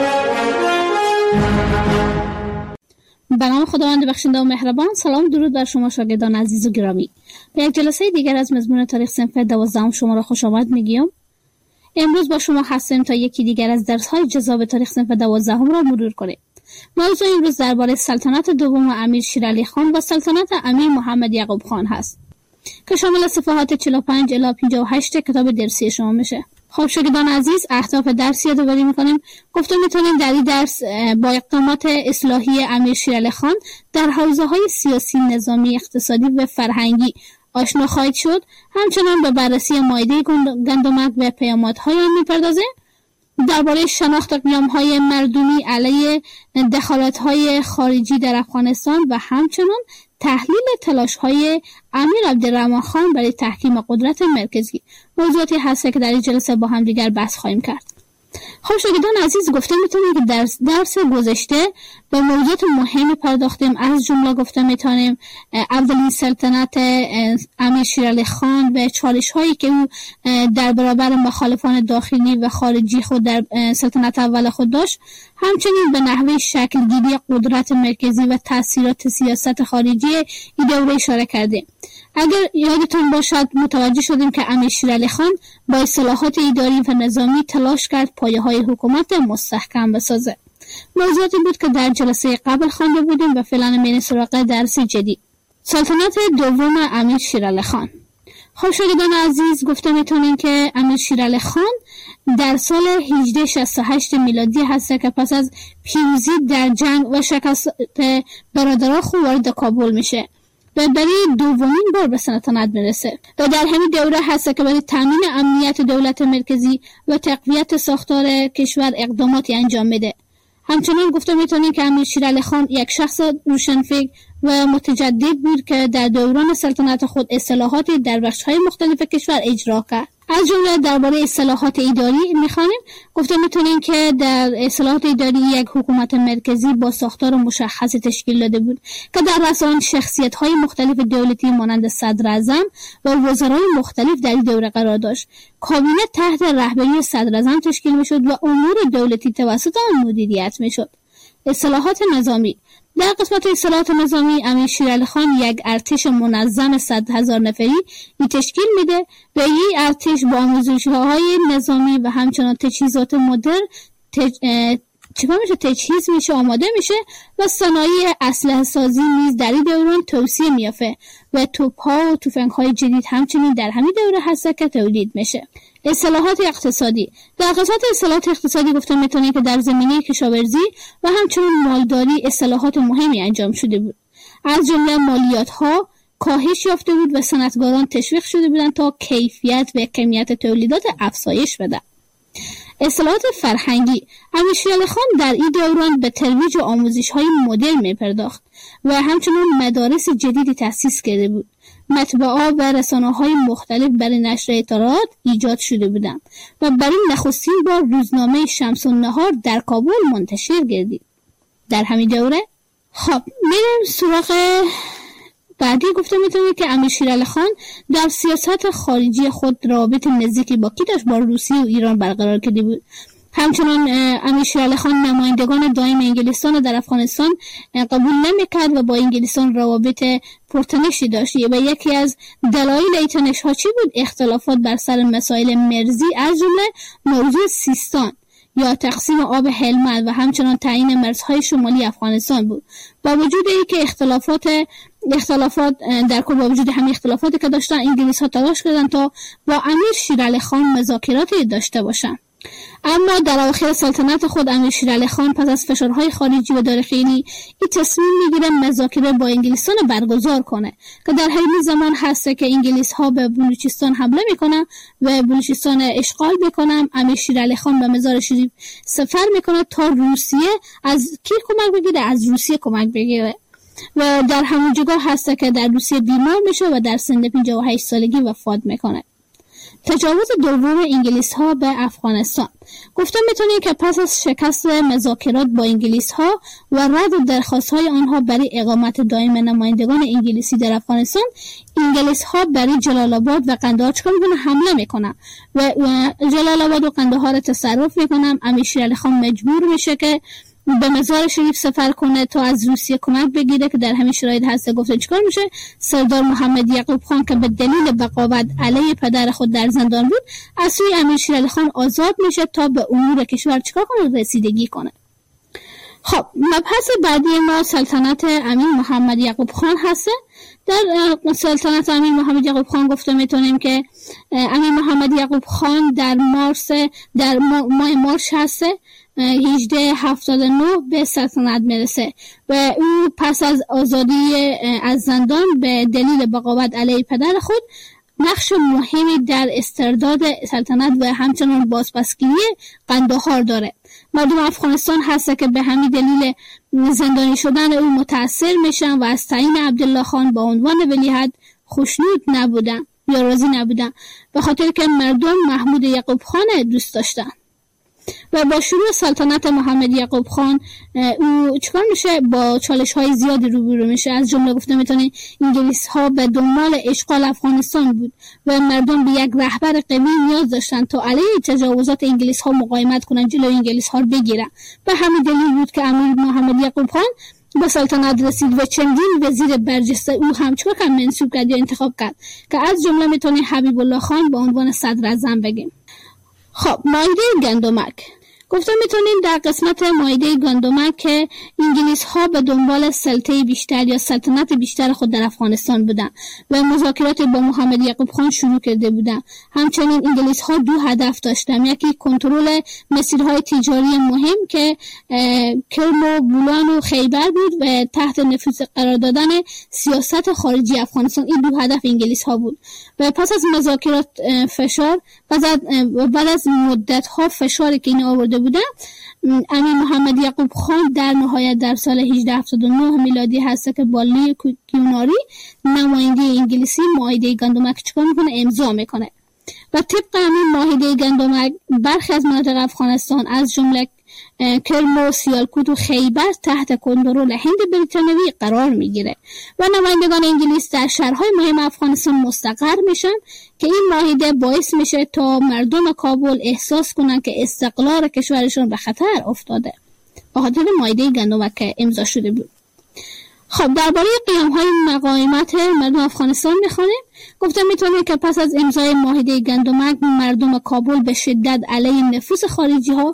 S16: به نام خداوند بخشنده و مهربان. سلام درود بر شما شاگردان عزیز و گرامی. به یک جلسه دیگر از مضمون تاریخ صنف 12 شما را خوش آمد میگیم. امروز با شما هستیم تا یکی دیگر از درس‌های جذاب تاریخ صنف 12 را مرور کنیم. موضوع امروز درباره سلطنت دوم امیر شیرعلی خان و سلطنت امیر محمد یعقوب خان هست که شامل صفحات 45 الی 58 کتاب درسی شما میشه. خب شاگردان عزیز، اهداف درس یادآوری میکنیم. گفتم میتونیم در این درس با اقدامات اصلاحی امیر شیرعلی خان در حوزه‌های سیاسی، نظامی، اقتصادی و فرهنگی آشنا خواهید شد. همچنان به بررسی مائده گندمک و پیامدهای آن میپردازیم. درباره شناخت قیام‌های مردمی علیه دخالت‌های خارجی در افغانستان و همچنان تحلیل تلاش‌های امیر عبدالرحمن خان برای تحکیم قدرت مرکزی موضوعاتی هست که در این جلسه با هم دیگر بحث خواهیم کرد. خب شاگردان عزیز، گفته میتونیم که درس گذشته به موضوعات مهمی پرداختیم. از جمله گفته میتونیم اولین سلطنت امیر شیرعلی خان و چالش هایی که او در برابر مخالفان داخلی و خارجی خود در سلطنت اول خود داشت، همچنین به نحوه شکل گیری قدرت مرکزی و تاثیرات سیاست خارجی این دوره اشاره کردیم. اگر یادتون باشد متوجه شدیم که امیر شیرعلی خان با اصلاحات اداری و نظامی تلاش کرد پایه‌های حکومت مستحکم بسازه. موضوعاتی بود که در جلسه قبل خوانده بودیم و فعلا میریم سراغ درس جدید. سلطنت دوم امیر شیرعلی خان. خب شاگردان عزیز، گفته میتونیم که امیر شیرعلی خان در سال 1868 میلادی هست که پس از پیروزی در جنگ و شکست برادران خود وارد کابل میشه و برای دومین بار به سلطنت میرسه و در همین دوره هست که برای تامین امنیت دولت مرکزی و تقویت ساختار کشور اقداماتی انجام میده. همچنان گفته میتونیم که امیر شیرعلی خان یک شخص روشنفکر و متجدد بود که در دوران سلطنت خود اصلاحاتی در بخش‌های مختلف کشور اجرا کرد. از جمله درباره اصلاحات اداری می‌خوانیم. گفته میتونیم که در اصلاحات اداری یک حکومت مرکزی با ساختار مشخصی تشکیل داده بود که در رأس آن شخصیت‌های مختلف دولتی مانند صدر اعظم و وزرای مختلف در این دوره قرار داشت. کابینه تحت رهبری صدر اعظم تشکیل می‌شد و امور دولتی توسط آن مدیریت می‌شد. اصلاحات نظامی. در قسمت اصلاحات نظامی امیر شیرعلی خان یک ارتش منظم 100,000 نفری تشکیل میده و این ارتش با آموزش‌های نظامی و همچنان تجهیزات مدرن تجهیز میشه، آماده میشه و صنایع اسلحه سازی نیز در این دوران توسعه میافته و توپ‌ها و تفنگ‌های جدید همچنین در همین دوره هست که تولید میشه. اصلاحات اقتصادی. در قسمت اصلاحات اقتصادی گفته میتونیم که در زمینه کشاورزی و همچنین مالداری اصلاحات مهمی انجام شده بود. از جمله مالیات‌ها کاهش یافته بود و صنعتگران تشویق شده بودند تا کیفیت و کمیت تولیدات افزایش بده. اصلاحات فرهنگی. امیر شیرعلی خان در این دوران به ترویج و آموزش‌های مدرن می‌پرداخت و همچنین مدارس جدیدی تأسیس کرده بود. مطبعات و رسانه‌های مختلف برای نشر اطلاعات ایجاد شده بودند و برای نخستین بار روزنامه شمس النهار در کابل منتشر گردید. در همین دوره خب میریم سراغ بعدی. گفته میتونیم که امیر شیرعلی خان در سیاست خارجی خود رابط نزدیکی با کی داشت؟ با روسیه و ایران برقرار کرده بود. همچنان امیر شیرعلی خان نمایندگان دائم انگلستان در افغانستان قبول نمیکرد و با انگلستان روابط پرتنشی داشت و یکی از دلایل این تنش‌ها چی بود؟ اختلافات بر سر مسائل مرزی، از جمله موضوع سیستان یا تقسیم آب هلمند و همچنان تعیین مرزهای شمالی افغانستان بود. با وجود اینکه اختلافات در کل با وجود همین اختلافاتی که داشتن، انگلیس‌ها تلاش کردند تا با امیر شیرعلی خان مذاکراتی داشته باشند. اما در اواخر سلطنت خود امیر شیرعلی خان پس از فشارهای خارجی و داخلی این تصمیم میگیره مذاکره با انگلیسان برگزار کنه که در همین زمان هست که انگلیس ها به بلوچستان حمله میکنن و بلوچستان اشغال میکنن. امیر شیرعلی خان به مزار شریف سفر میکنه تا روسیه از کی کمک بگیره؟ از روسیه کمک بگیره و در همون جگاه هست که در روسیه بیمار میشه و در سن 58 سالگی وفات میکنه. تجاوز دوم انگلیس ها به افغانستان. گفتم میتونیم که پس از شکست مذاکرات با انگلیس ها و رد درخواست های آنها برای اقامت دائم نمایندگان انگلیسی در افغانستان، انگلیس ها برای جلال آباد و قندهار چکار میکنن؟ حمله میکنن و جلال آباد و قندهار رو تصرف میکنن. امیر شیر علی خان مجبور میشه که به مزار شریف سفر کنه تا از روسیه کمک بگیره که در همین شرایط هست. گفته چیکار میشه؟ سردار محمد یعقوب خان که به دلیل بغاوت علیه پدر خود در زندان بود، از سوی امیر شیر علی خان آزاد میشه تا به امور کشور چیکار کنه؟ رسیدگی کنه. خب مبحث بعدی ما سلطنت امیر محمد یعقوب خان هست. در سلطنت امیر محمد یعقوب خان گفته میتونیم که امیر محمد یعقوب خان در ماه مارس هست 1879 به سلطنت میرسه و او پس از آزادی از زندان به دلیل بغاوت علیه پدر خود نقش مهمی در استرداد سلطنت و همچنان بازپسگیری قندهار داره. مردم افغانستان هست که به همین دلیل زندانی شدن او متاثر میشن و از تعیین عبدالله خان به عنوان ولیعهد خوشنود نبودن یا راضی نبودن، به خاطر که مردم محمود یعقوب خان دوست داشتن. و با شروع سلطنت محمد یعقوب خان او چیکار میشه؟ با چالش های زیادی روبرو میشه. از جمله گفته میتونه انگلیس ها به دنبال اشغال افغانستان بود و مردم به یک رهبر قوی نیاز داشتن تا علیه تجاوزات انگلیس ها مقاومت کنن، جلوی انگلیس ها رو بگیرن. به همین دلیل بود که امیر محمد یعقوب خان به سلطنت رسید و چندین وزیر برجسته او هم چیکار کرد؟ منصوب کرد یا انتخاب کرد که از جمله میتونه حبیب الله خان به عنوان صدر اعظم بگیم. خب مائده گندمک. گفتم میتونیم در قسمت مائده گندمک که انگلیس ها به دنبال سلطه بیشتر یا سلطنت بیشتر خود در افغانستان بودن و مذاکرات با محمد یعقوب خان شروع کرده بودن. همچنین انگلیس ها دو هدف داشتن، یکی کنترل مسیرهای تجاری مهم که کرم و بولان و خیبر بود و تحت نفوذ قرار دادن سیاست خارجی افغانستان. این دو هدف انگلیس ها بود و پس از مذاکرات فشار بعد از مدت ها فشاری که این آورده بودن، امیر محمد یعقوب خان در نهایت در سال 1879 میلادی هست که با لی کیوناری نماینده انگلیسی مائده گندمک چیکار میکنه؟ امضا میکنه و طبق همین مائده گندمک برخی از مناطق افغانستان از جمله کرم و سیالکوت و خیبر تحت کنترل هند بریتانیایی قرار میگیره و نمایندگان انگلیس در شهرهای مهم افغانستان مستقر میشن که این معاهده باعث میشه تا مردم کابل احساس کنن که استقلال کشورشون به خطر افتاده به خاطر معاهده گندمک که امضا شده بود. خب درباره قیام‌های مقاومت مردم افغانستان میخوانیم. گفتم میتونه که پس از امضای معاهده گندمک مردم کابل به شدت علیه نفوذ خارجی ها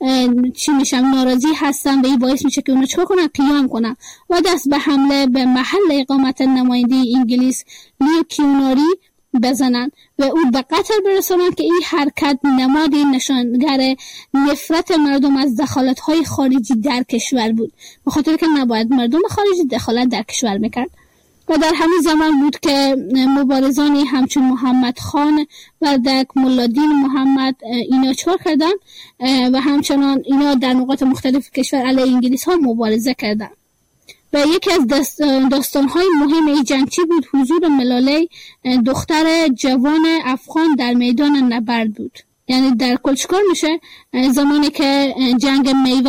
S16: ناراضی هستن و این باعث میشه که اونا چیکار کنن؟ قیام کنن و دست به حمله به محل اقامت نماینده انگلیس لی کیوناری بزنن و او به قتل برسونن که این حرکت نمادی نشانگر نفرت مردم از دخالت‌های خارجی در کشور بود، به خاطر که نباید مردم خارجی دخالت در کشور میکرد. و در همین زمان بود که مبارزانی همچون محمد خان و دک ملادین محمد اینا چکار کردن و همچنان اینا در نقاط مختلف کشور علیه انگلیس ها مبارزه کردن. و یکی از داستان‌های مهم این جنگ چی بود؟ حضور ملاله دختر جوان افغان در میدان نبرد بود. یعنی در کل چیکار میشه؟ زمانی که جنگ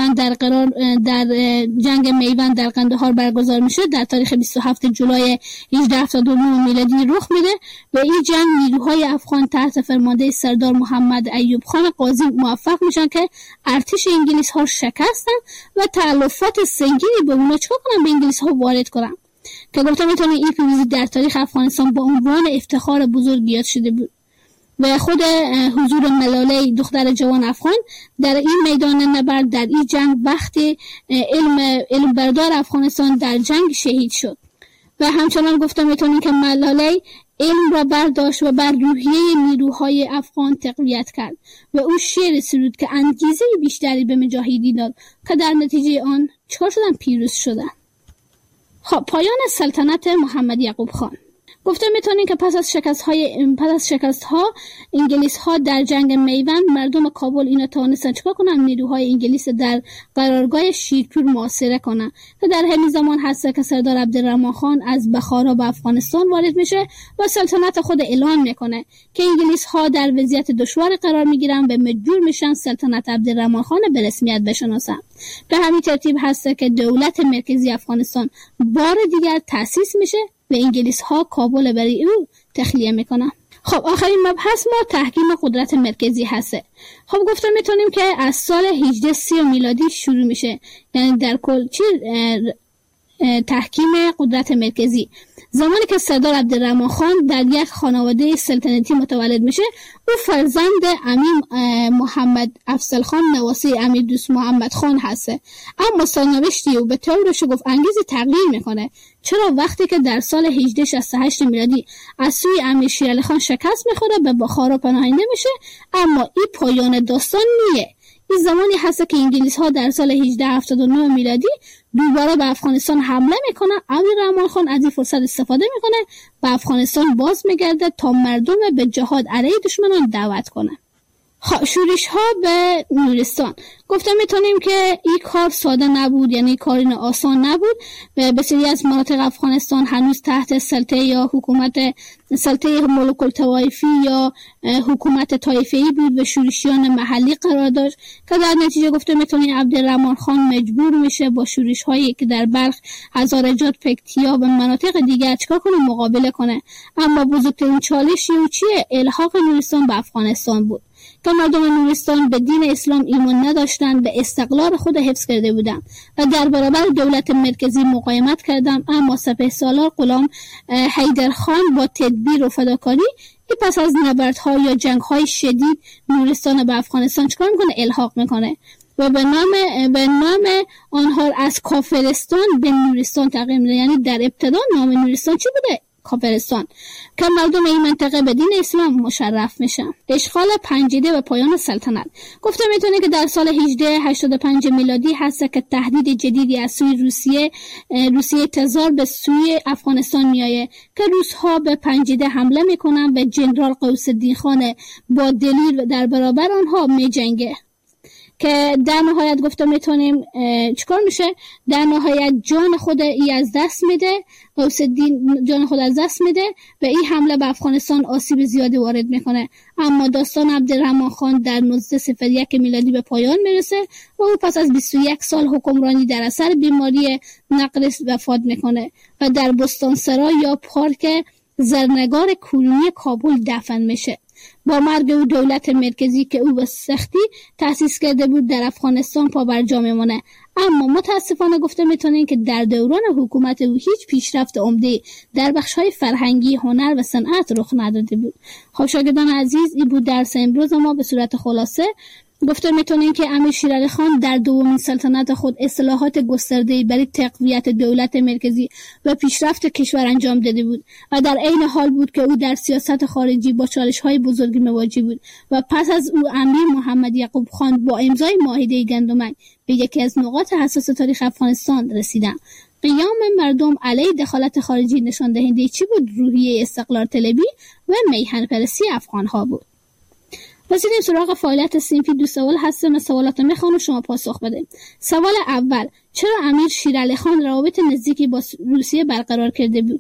S16: میوند در قندهار برگزار میشه در تاریخ 27 جولای 1879 میلادی رخ میده و این جنگ نیروهای افغان تحت فرمانده سردار محمد ایوب خان قاضی موفق میشن که ارتش انگلیس ها شکستن و تلفات سنگینی به اونا چیکار کنن؟ به انگلیس ها وارد کنن که گفتم میتونه این پیروزی در تاریخ افغانستان با عنوان افتخار بزرگ یاد شده بود. و خود حضور ملاله دختر جوان افغان در این میدان نبرد در این جنگ وقتی علم بردار افغانستان در جنگ شهید شد. و همچنان گفتم میتونیم که ملاله علم را برداشت و بر روحیه نیروهای افغان تقویت کرد و او شعر سرود که انگیزه بیشتری به مجاهدین داد که در نتیجه آن چکار شدن؟ پیروز شدن. خب پایان سلطنت محمد یعقوب خان. گفته میتونیم که پس از شکست ها انگلیس ها در جنگ میوند، مردم کابل اینا توانستن چیکار کنن؟ نیروهای انگلیس در قرارگاه شیرپور محاصره کنن که در همین زمان هست که سردار عبدالرحمن خان از بخارا به افغانستان وارد میشه و سلطنت خود اعلان میکنه که انگلیس ها در وضعیت دشوار قرار میگیرن و مجبور میشن سلطنت عبدالرحمن خان به رسمیت بشناسن. به همین ترتیب هست که دولت مرکزی افغانستان بار دیگر تأسیس میشه و انگلیس ها کابل برای او تخلیه میکنن. خب آخرین مبحث ما تحکیم قدرت مرکزی هسته. خب گفته میتونیم که از سال 1830 میلادی شروع میشه، یعنی در کل تحکیم قدرت مرکزی. زمانی که سردار عبدالرحمن خان در یک خانواده سلطنتی متولد میشه، او فرزند امیر محمد افضل خان نواسی امیر دوست محمد خان هسته. اما سرنوشتی او به طور شگفت انگیزی تغییر میکنه. چرا؟ وقتی که در سال 1868 میلادی از سوی امیر شیرعلی خان شکست میخوره، به بخارا پناهنده میشه. اما این پایان داستان نیه. این زمانی هست که انگلیس ها در سال 1879 میلادی دوباره به افغانستان حمله میکنه. عبدالرحمن خان از این فرصت استفاده میکنه، به افغانستان باز میگرده تا مردم به جهاد علیه دشمنان دعوت کنه. شورش ها به نورستان. گفته میتونیم که این کار ساده نبود، یعنی کاری آسان نبود. بسیاری از مناطق افغانستان هنوز تحت سلطه یا حکومت سلطه ملوک الطوایفی یا حکومت طایفه‌ای بود و شورشیان محلی قرار داشت که در نتیجه گفته میتونیم عبدالرحمن خان مجبور میشه با شورش هایی که در بلخ، هزارجات، پکتیا و مناطق دیگر چیکار کنه؟ مقابله کنه. اما بزرگترین چالش چیه؟ الحاق نورستان به افغانستان بود که مردم نورستان به دین اسلام ایمان نداشتند، به استقلال خود حفظ کرده بودند و در برابر دولت مرکزی مقاومت کردند. اما سپهسالار غلام حیدرخان با تدبیر و فداکاری پس از نبردها یا جنگ‌های شدید نورستان به افغانستان چیکار میکنه؟ الحاق میکنه و به نام آنها از کافرستان به نورستان تغییر میده. یعنی در ابتدا نام نورستان چی بوده؟ کافرستان، که مردم این منطقه به دین اسلام مشرف میشن. اشغال پنجیده و پایان سلطنت. گفته میتونه که در سال 1885 میلادی هست که تهدید جدیدی از سوی روسیه تزار به سوی افغانستان میایه که روس‌ها به پنجیده حمله میکنن و جنرال غوث‌الدین خان با دلیر در برابر آنها میجنگه که در نهایت گفته میتونیم چیکار میشه؟ در نهایت جان خود از دست میده، غوث‌الدین جان خود از دست میده و این حمله به افغانستان آسیب زیادی وارد میکنه. اما داستان عبدالرحمن خان در 1901 میلادی به پایان میرسه و او پس از 21 سال حکمرانی در اثر بیماری نقرس وفات میکنه و در بستانسرای یا پارک زرنگار کلونی کابل دفن میشه. با مرگ او دولت مرکزی که او به سختی تأسیس کرده بود در افغانستان پابرجا میمونه. اما متاسفانه گفته میتونیم که در دوران حکومت او هیچ پیشرفت عمده در بخش‌های فرهنگی، هنر و صنعت رخ نداده بود. خب شاگردان عزیز، این بود درس امروز ما به صورت خلاصه. گفته میتونیم که امیر شیرعلی خان در دومین سلطنت خود اصلاحات گسترده‌ای برای تقویت دولت مرکزی و پیشرفت کشور انجام داده بود و در عین حال بود که او در سیاست خارجی با چالش‌های بزرگی مواجه بود و پس از او امیر محمد یعقوب خان با امضای معاهده گندمک به یکی از نقاط حساس تاریخ افغانستان رسیدند. قیام مردم علیه دخالت خارجی نشان دهنده چی بود؟ روحیه استقلال طلبی و میهن پرستی افغان‌ها بود. رسیدیم سراغ فعالیت صنفی. دو سوال هستم، سوالات میخوام شما پاسخ بده. سوال اول: چرا امیر شیرعلی خان روابط نزدیکی با روسیه برقرار کرده بود؟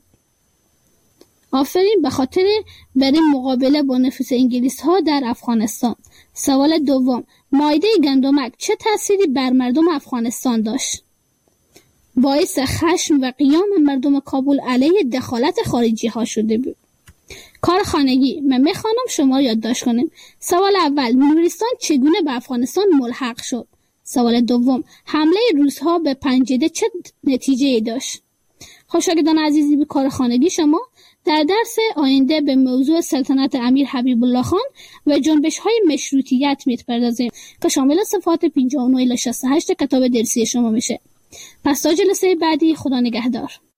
S16: آفرین، به خاطر برای مقابله با نفوذ انگلیس ها در افغانستان. سوال دوم: معاهده گندمک چه تأثیری بر مردم افغانستان داشت؟ باعث خشم و قیام مردم کابل علیه دخالت خارجی ها شده بود. کار خانگی من میخوانم شما یادداشت کنیم. سوال اول: نورستان چگونه به افغانستان ملحق شد؟ سوال دوم: حمله روس‌ها به پنجیده چه نتیجه‌ای داشت؟ شاگردان عزیزی، به کار خانگی شما در درس آینده به موضوع سلطنت امیر حبیب الله خان و جنبش‌های مشروطیت می‌پردازیم که شامل صفحات 59 الی 68 کتاب درسی شما میشه. پس تا جلسه بعدی، خدا نگهدار.